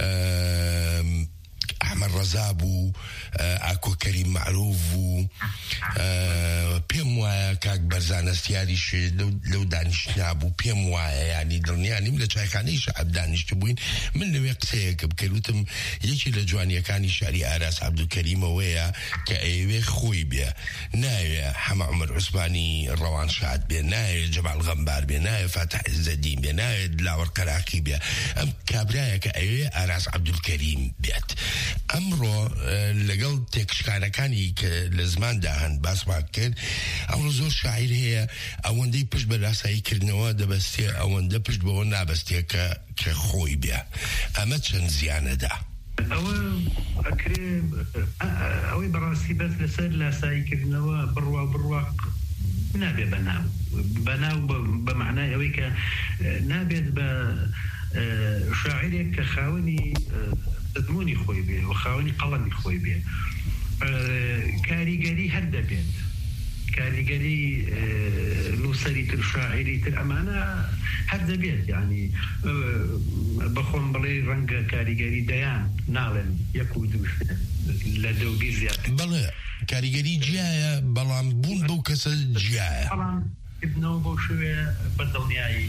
ئەحمەد ڕەزا بوو ئاکۆ کەریم معروف بوو پێم وایە کاک بەرزانەستیاریش لەو دانیشتنا بوو پێم وایە ینی دڵنیانیم لە چایخانەی شەعب دانیشت بووین من لەوێ قسەیەکە بکەوتم یەکی لە جوانیەکانی شاری ئاراس عەبدولکەریمەوەیە کە ئەیوێ خۆی بێ ناوێ حەمە عومەر عوسمانی ڕەوان شاد بێ ناوێ جەمال غەمبار بێ ناوێ فاتح عیزەدین بێ ناوێ دلاوەر قەراقی بێ ئەم کابرایە کە ئەوێ ئاراس عەبدولکەریم بێت ئەمڕۆ لەگەڵ تێکشکانەکانی کە لە زماندا هەن باسمان کرد ئەوڕۆ زۆر شاعیر هەیە ئەوەندەی پشت بە لاساییکردنەوە دەبەستێ ئەوەندە پشت بەوە نابەستێ کە خۆی بێ ئەمە چەند زیانەدا ئەوە ئەکرێ ئەوەی بەڕاستی بەس لەسەر لاساییکردنەوە بڕوا بڕوا نابێت بەناو بەناو بە معنای ئەوەی کە نابێت بە شاعرێک کە خاوەنی دەدمۆنی خۆی بێ و خاوەنی قەڵەمی خۆی بێ کاریگەری هەر دەبێت کاریگەری نووسەری تر شاعری تر ئەمانە هەر دەبێت یعنی بەخۆم بڵێ ڕەنگە کاریگەری دەیان ناڵێن یەک و دوو لە دەوبی زیاتر بەڵێ کاریگەری جیایە بەڵام بوون بەو کەسە جیایە بنەوە بۆ شوێ بەدڵنیایی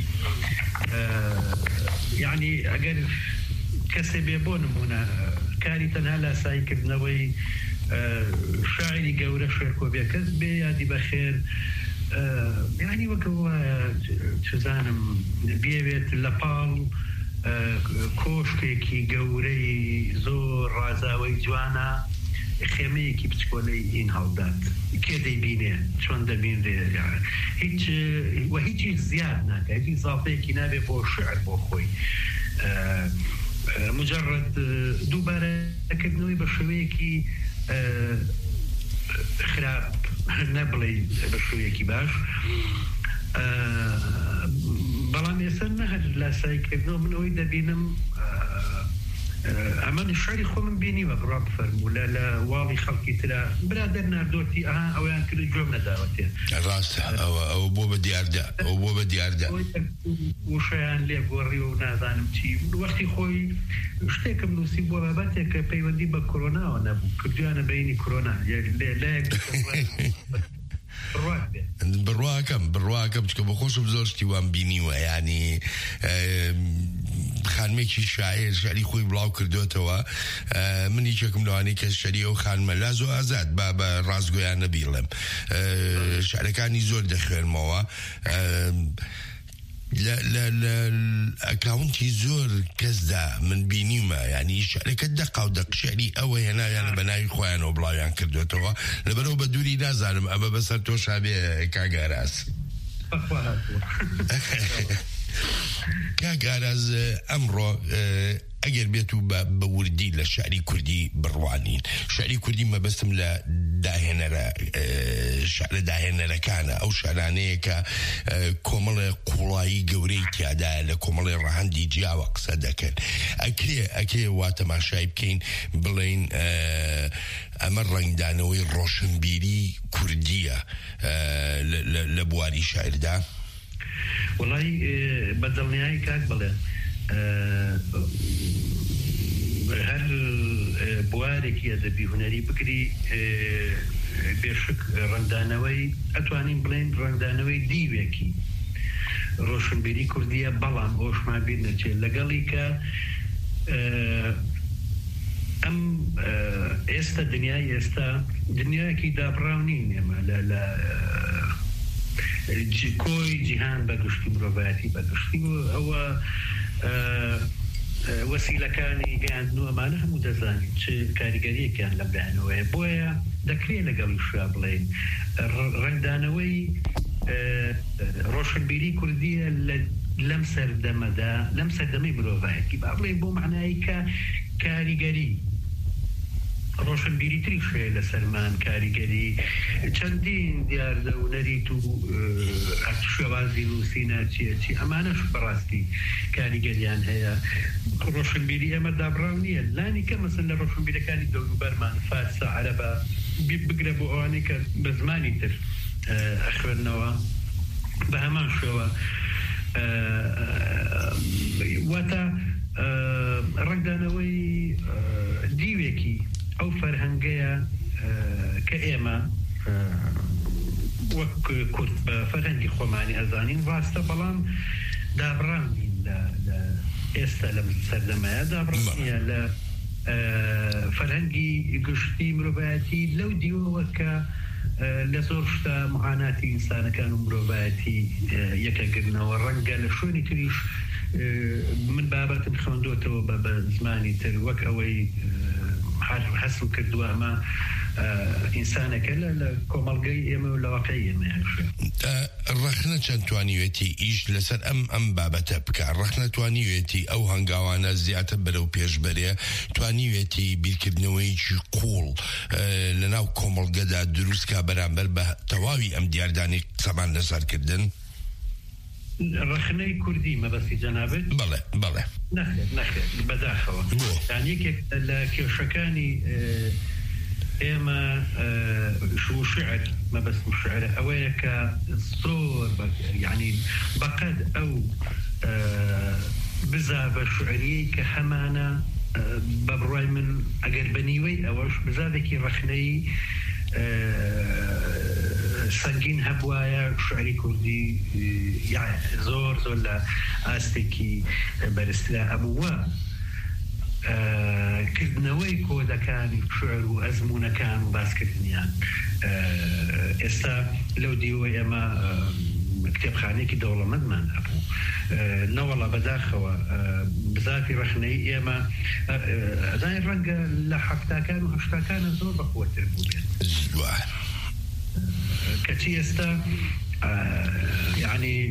یعنی ئەگەر کەسێ بێ بۆ نمونە کاری تەنها لاساییکردنەوەی شاعری گەورە شێرکۆ بێ کەس بێ یادی بەخێر یعنی وەکەوە چزانم بێوێت لە پاڵ کۆشتێکی گەورەی زۆر ڕازاوەی جوانە خێمەیەکی بچکۆلەی ئین هەڵدات کێ دەیبینێ چۆن دەبینێ هیچ وە هیچی زیاد ناکە هیچ زاڵتەیەکی نابێ بۆ شعر بۆ خۆی مجرد دووبارەکردنەوەی بە شێوەیەکی خراپ نەبڵێ بە شێوەیەکی باش بەڵام ێستا نەهەر لاساییکردنەوە من ئەوەی دەبینم ئەمان شاری خۆ من بینیوە بڕام فەرموولە لە واڵی خەڵکی ترا برادەر ناردۆتی ئەها ئەویان کرد گوێم نەداوەتێ ڕاستە ئەوە ئەو بۆ بە دیاردا ئەو بۆ بە دیاردا وشەیان لێ گۆڕی و نازانم چی وەختی خۆی شتێکم نووسی بۆ بابەتێک کە پەیوەندی بە کۆرۆناوە نەبوو کردویانە بەینی کۆرۆنا بڕواکەم بڕواکەم چکە بە خۆشم زۆر شتی وان بینیوە ینی خانمێکی شاعر شعری خۆی بڵاو کردوێتەوە من هیچێکم لەوانەی کە شەری ئەو خانمە لا زۆر ئازاد با بە ڕازگۆیان نەبیڵێم شعرەکانی زۆر دەخوێنمەوە لە ئەکاونتی زۆر کەسدا من بینیمە ینی شعرەکە دەقا و دەق شعری ئەوە هێناویانە بە ناوی خۆیانەوە بڵاویان کردوێتەوە لەبەرەوە بە دووری نازانم ئەمە بەسەر تۆ شابێ کاگاراز کاگاراز ئەمڕۆ ئەگەر بێت و بە وردی لە شعری کوردی بڕوانین شعری کوردی مەبەستم لە داهێنەرە شعرە داهێنەرەکانە ئەو شعرانەیە کە کۆمەڵی قوڵایی گەورەی تیادایە لە کۆمەڵی ڕەهەندی جیاوە قسە دەکەن ئەکرێ ئەکرێ وا تەماشای بکەین بڵێن ئەمە ڕەنگدانەوەی ڕۆشنبیری کوردیە لە بواری شاعردا وڵی بەدڵنیایی کاک بڵێ هەر بوارێکی ئەدەبی هونەری بکری بێشک ڕەنگدانەوەی ئەتوانین بڵێن ڕەنگدانەوەی دیوێکی ڕۆشنبیری کوردیە بەڵام ئەوشمان بیر نەچێت لەگەڵی کە ئەم ئێستا دنیای ئێستا دنیایەکی دابڕاو نین ئێمە لە کۆی جیهان بەگشتی مرۆڤایەتی بەگشتی و ئەوە وەسیلەکانی گەیاندنەوەمانە هەموو دەزانین چ کاریگەریەکیان لە بەیانەوەیە بۆیە دەکرێت لەگەڵی شویا بڵێن ڕەنگدانەوەی ڕۆشنبیری کوردیە لەم سەردەمەدا لەم سەردەمەی مرۆڤایەتی با بڵێن بۆ معنایی کە کاریگەری ڕۆشنبیری تری شوێ لە سەرمان کاریگەری چەندین دیاردە و نەریت و شێوازی نووسینە چیە چی ئەمانەش بەڕاستی کاریگەریان هەیە ڕۆشنبیری ئەمە دابڕاو نییە لانی کە مەسن لە ڕۆشنبیرەکانی دەوروبەرمان فارسە عەرەبە بگرە بۆ ئەوانەی کە بە زمانی تر ئەخوێننەوە بە هەمان شێوە واتە ڕەنگدانەوەی دیوێکی ئەو فەرهەنگەیە کە ئێمە وەک کورد بە فەرهەنگی خۆمانی ئەزانین ڕاستە بەڵام دابڕانین لە ئێستا لە سەردەمەیە دابڕانیە لە فەرهەنگی گشتی مرۆڤایەتی لەو دیوەوە کە لە زۆر شتە معاناتی ئینسانەکان و مرۆڤایەتی یەکەگرنەوە ڕەنگە لە شوێنی تریش من بابەتم خوێندوتەوە بە زمانی تر وەک ئەوەی حەسم کردووە ئەمە ئینسانەکە لە کۆمەڵگەی ئێمە و لە واقعی ئێمە ڕەخنە چەند توانیوێتی ئیش لەسەر ئەم ئەم بابەتە بکە ڕەخنە توانیوێتی ئەو هەنگاوانە زیاتر بەرەو پێشبەرێ توانیوێتی بیرکردنەوەیکی قوڵ لەناو کۆمەڵگەدا دروستکە بەرامبەر بە تەواوی ئەم دیاردانی قسەمان لەسەرکردن ڕەخنەی کوردی مەبەستی جەنابێت بەڵێ بەڵێ نەخێت نەخێت بەداخەوە یەکێک لە کێشەکانی ئێمە شعر مەبەست شعرە ئەوەیە کە زۆر یعنی بەقەد ئەو بزاڤە شعریەی کە هەمانە بە بڕوای من ئەگەر بەنیوەی ئەوەش بزاڤێکی ڕەخنەی سەنگین هەبوایە شعری کوردی زۆر زۆر لە ئاستێکی بەرزترا هەبووە کردنەوەی کۆدەکانی شعر و ئەزمونەکان و باسکردنیان ئێستا لەو دیوەی ئێمە کتێبخانەیەکی دەوڵەمەندمان هەبوو نەوەڵا بەداخەوە بزاتی ڕەخنەی ئێمە ئەزای ڕەنگە لە حەفتاکان و هەشتاکانە زۆر بەخۆتر بوو بێت کەچی ئێستا یعنی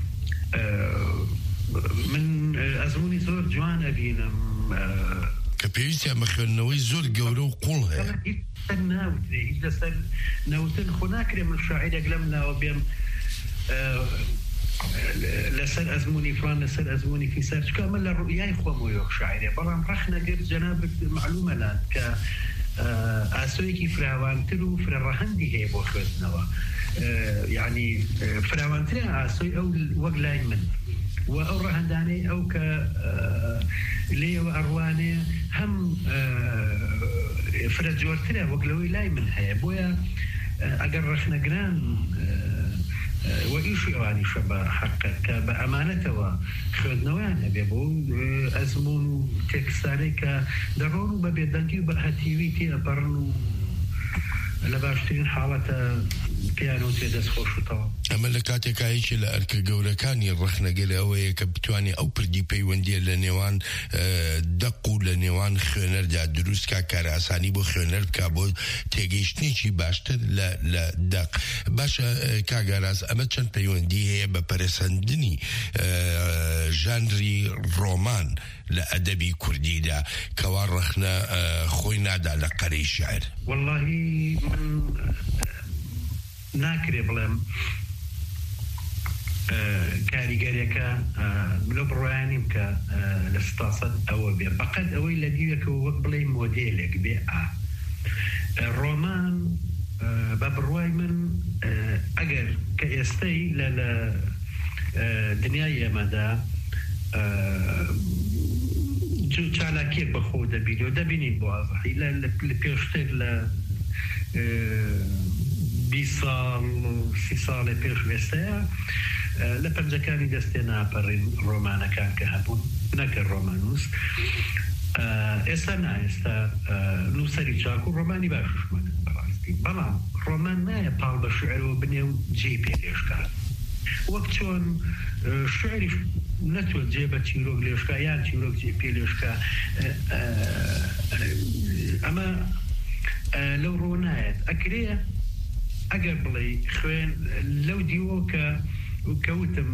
من ئەزمونی زۆر جوان ئەبینم کە پێویستیان بە خوێندنەوەی زۆر گەورە و قوڵ هەیە ناوترێ هیچ لەسەر نەوتن خۆ ناکرێ من شاعیرێک لەم ناوە بێم لسر أزموني فلان لسر أزموني في سر كامل الرؤيا خو مو يوك شاعري بلام رخنا غير جنابك معلومة لان ك أسويكي فراوان تلو فرهندي هي بوخذ نوا يعني فراوان تلو أسوي أو وقلاي من وأو رهنداني أو ك ليه وأرواني هم فرجور تلو وقلوي لاي من هي بويا أجر رخنا جران وإيش يعني شبه حقك بأمانته وخذنا وين بيبون أزمون تكساري كدرون ببيدنتي وبهتيويتي أبرنو لباشترين حالة كيانو تيدس خوشطا ئەمە لە کاتێکایکی لە ئەرکە گەورەکانی ڕەخنەگەل ئەوەیە کە بتوانێت ئەو پردی پەیوەندیە لە نێوان دەق و لە نێوان خوێنەردا دروستکە کار ئاسانی بۆ خوێنەر بکە بۆ تێگەیشتێکی باشتر لە دەق باشە کاگاراز ئەمە چەند پەیوەندی هەیە بە پەرسەندنی ژانری ڕۆمان لە ئەدەبی کوردیدا کەوا ڕەخنە خۆی نادا لە قەرەی شێعر واللهی من ناکرێ بڵێم کاریگەریەکە لە بڕوایانیم کە لە ستاسەد ئەوە بێ بەقەت ئەوەی لە دیوێکە وەک بڵێ مۆدێلێک بێ ئا ڕۆمان بە بڕوای من ئەگەر کە ئێستەی لە دنیای ئێمەدا چالاکیەک بەخۆ دەبینی و دەبینین بۆ ئازاحی لە پێشتر لە بیست ساڵ سی ساڵی پێش وێستەیە لە پەنجەکانی دەستێ ناپەڕین ڕۆمانەکان کە هەبوون نەکە ڕۆمانوس ئێستا نا ئێستا نووسەری چاک و ڕۆمانی باششمان بەڕاستی بەڵام ڕۆمان نایە پاڵ بە شعرەوە بنێ و جێ پێ لێشکات وەک چۆن شعری نەتوە جێ بە چیرۆک لێشکا یان چیرۆک جێ پێ لێشکا ئەمە لەو ڕۆنایەت ئەکرێ ئەگەر بڵێ خوێن لەو دیوە کە کەوتم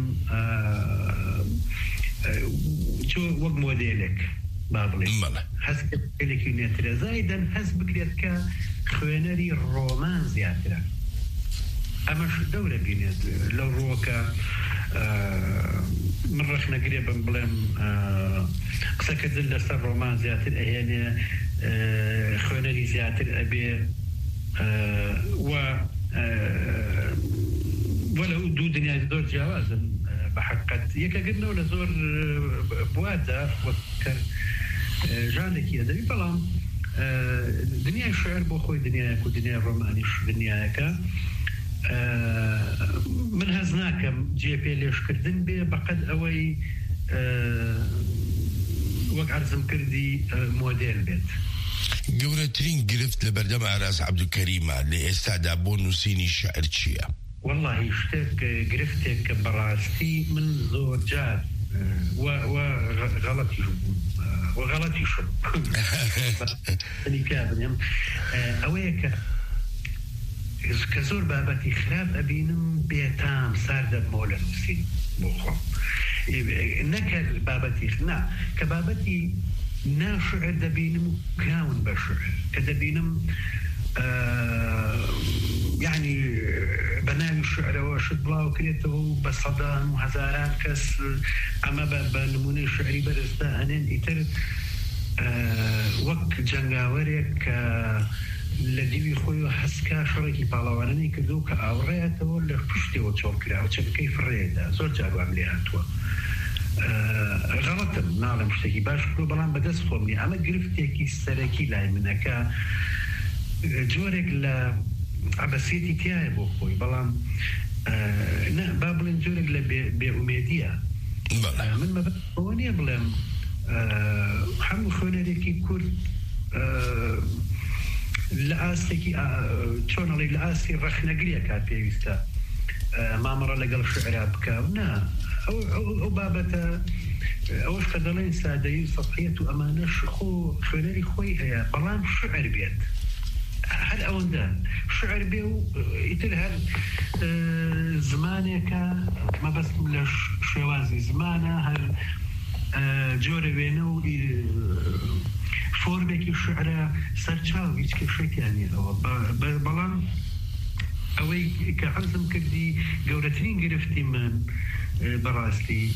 چۆ وەک مۆدێلێک با بڵێ هەستێکی نێترە زایدەن هەست بکرێت کە خوێنەری ڕۆمان زیاترە ئەمەش دەورە بینێت لەو ڕۆکە من ڕەش نەگرێ بم بڵێم قسەکردن لەسەر ڕۆمان زیاتر ئەهێنێ خوێنەری زیاتر ئەبێ و وەلەو دوو دنیای زۆر جیاوازن بە حقیقەت یەکەگرنەوە لە زۆر بواتە وەک ژانێکی ئەدەبی بەڵام دنیای شعر بۆ خۆی دنیایەک و دنیای ڕۆمانیش دنیایەکە من هەز ناکەم جێ پێ لێشکردن بێ بەقەد ئەوەی وەک عەرزم کردی مۆدێل بێت گەورەترین گرفت لە بەردەم ئاراس عەبدولکەریمە لە ئێستادا بۆ نووسینی شەعر چییە؟ واللهی شتێک گرفتێک کە بەڕاستی من زۆر جار غەڵەتیش بوو وغەڵەتیشم پیا بنێم ئەوەیە کە کە زۆر بابەتی خراپ ئەبینم بێتام سار دەبمەوە لە نووسین بۆ خۆم نەکە بابەتی نا کە بابەتی ناشعر دەبینم و کراون بە شعر کە دەبینم يعني بناوي شعرەوە شت بڵاو کرێتەوە و بە سەدان و هەزاران کەس ئەمە بە نمونەی شعری بەرزدا هەنێن ئیتر وەک جەنگاوەرێک کە لە دیوی خۆی و هەسکا شەڕێکی پاڵاوانەی کردو کە ئاوڕێتەوە لە پشتەوە چۆڵ کراوە چەکەی فڕێدا زۆر جاروان لێ هاتووە غەڵەتم ناڵم شتێکی باش بکۆ بەڵام بەدەست خۆمنی ئەمە گرفتێکی سەرەکی لای منەکە جۆرێک لە عبەسیەتی تایە بۆ خۆی بەڵام با بڵێن جۆرێک لە بێئومێدیە من مەبەوە نییە بڵێم هەموو خوێنەرێکی کورد لە ئاستێکی چۆنەڵی لە ئاستی ڕەخنەگریە کات پێویستە مامەڕە لەگەڵ شعرا بکە نا ئەو بابەتە ئەوەش کە دەڵێن سادەیی و سەطحیەت و ئەمانەش خۆ خوێنەری خۆی هەیە بەڵام شعر بێت هەر ئەوەندە شعر بێ و ئیتر هەر زمانێکە مەبەستم لە شێوازی زمانە هەر جۆرە وێنە و فۆرمێکی شعرە سەرچاو هیچ کێشێکیانێتەوە بەڵام ئەوەی کە عەرزم کردی گەورەترین گرفتی من بەڕاستی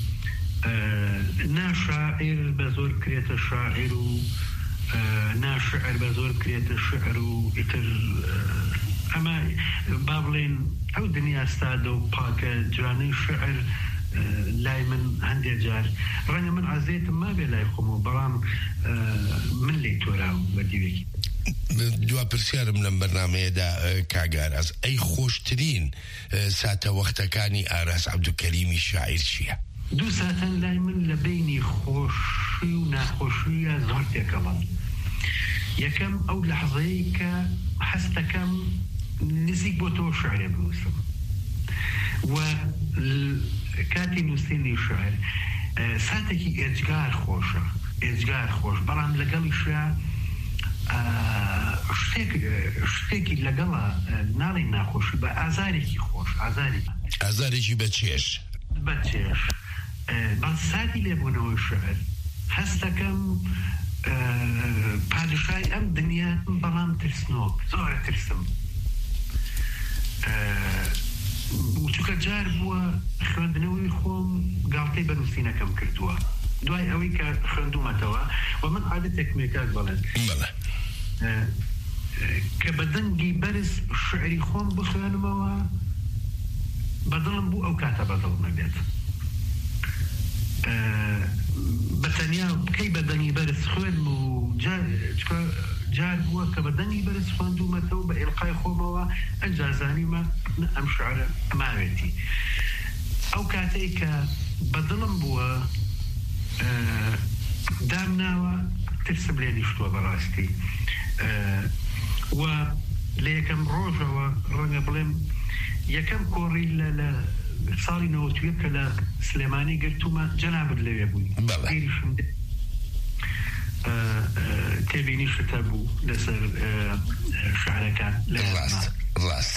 ناشاعر بە زۆر کرێتە شاعر و ناشعر بە زۆر کرێتە شعر و ئیتر ئەمە با بڵێن ئەو دنیا ستادە و پاکە جوانەی شعر لای من هەندێک جار ڕەنگە من عەزێتم ما بێ لای خۆم بەڵام من لێ تۆراوم بە دیوێکی. دوا پرسیارم لەم بەرنامەیەدا کاگاراز ئەی خۆشترین ساتە وەختەکانی ئاراس عەبدولکەریمی شاعیر چییە؟ دوو ساتەن لای من لە بینی خۆشی و ناخۆشیە زۆر تێکەڵن. یەکەم ئەو لەحظەیە کە هەستەکەم نزیک بۆ تۆ شعرێ بنووسم و کاتی نووسینی شعر ساتێکی ئێجگار خۆشە ئێجگار خۆش بەڵام لەگەڵیشە شتێکی لەگەڵە ناڵی ناخۆشی بە ئازارێکی خۆش ئازارێکی ئازارێکی بە چێش بە چێش بە ساتی لێبوونەوەی شعر هەستەکەم پادشای ئەم دنیا بەڵام ترسنۆک زۆرە ترسم چونکە جار بووە خوێندنەوەی خۆم گاڵتەی بەنووسینەکەم کردووە دوای ئەوەی کە خوێندومەتەوە و من عادەتێکم کاک بەڵێن کە بە دەنگی بەرز شعری خۆم بخوێنمەوە بەدڵم بوو ئەو کاتە بەدڵ نەبێت بەتەنیا بکەی بە دەنگی بەرز خوێنم و جار بووە کە بە دەنگی بەرز خوێندومەتەوە بە ئێلقای خۆمەوە ئەنجازانیمە ئەم شعرە ئەماوێتی ئەو کاتەی کە بەدڵم بووە دامناوە ترسم لێ نیشتووە بەڕاستی و لە یەکەم ڕۆژەوە ڕەنگە بڵێم یەکەم کۆڕی لە ساڵی نەوەتویە کە لە سلێمانی گرتومە جەنابت لەوێ بووی غیریشم تێبینی شتە بوو لەسەر شعرەکان ڕاست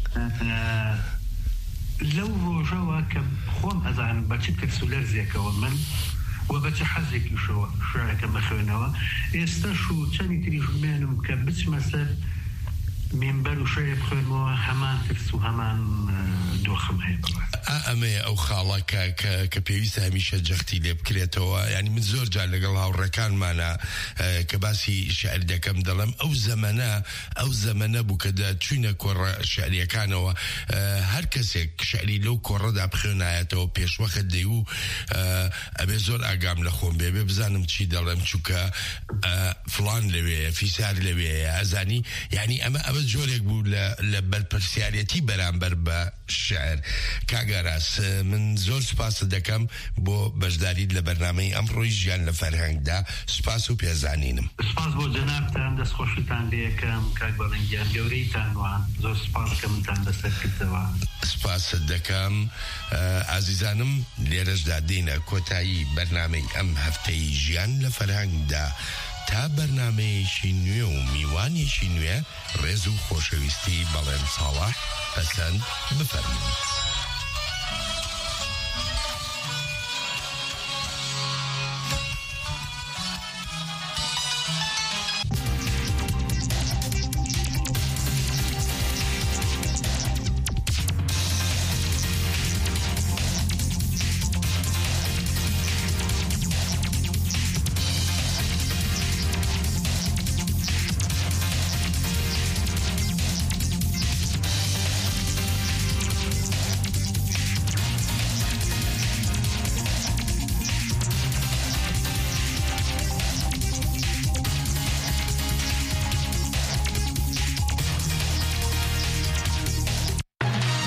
لەو ڕۆژەوە کە خۆم ئەزانم بە چ ترس و لەرزێکەوە من و بە چ حەزێکیشەوە شعرەکە بەخوێنەوە ئێستاش و چەندی تریش بمێنم کە بچمە سەر منبەر و شعر بخوێنمەوە هەمان ترس و هەمان دۆخم هەیە ئەمەیە ئەو خاڵە کە پێویستە هەمیشە جەختی لێ بکرێتەوە ینی من زۆر جار لەگەڵ هاوڕێکانمانە کە باسی شعر دەکەم دەڵێم ئەو زەمەنە ئەو زەمەنە بوو کە چوینە کۆڕە شعریەکانەوە هەر کەسێک شعری لەو کۆڕەدا بخوێنایەتەوە پێشوەخت دەی و ئەبێ زۆر ئاگام لە خۆم بێ بێ بزانم چی دەڵێم چووکە فڵان لەوێ فیسار لەوێ ئازانی ینی ئەمە ئەمە جۆرێک بوو لە بەرپرسیارەتی بەرامبەر بە شعر. کاگاراس من زۆر سوپاس دەکەم بۆ بەشداریت لە بەرنامەی ئەمڕۆی ژیان لە فەرهەنگدا سوپاس و پێزانینم. سوپاس بۆ جەنابتان دەستخۆشتان لێ یەکەم کاک بەڵێنگیان گەورەیتان وان زۆر سوپاس کە منتان بەسەر کردەوە. سوپاست دەکەم ئازیزانم لێرەشدا دێنە کۆتایی بەرنامەی ئەم هەفتەی ژیان لە فەرهەنگدا تا بەرنامەیەکی نوێ و میوانێکی نوێ ڕێز و خۆشەویستی بەڵێن ساڵح پەسەند بفەرمونن.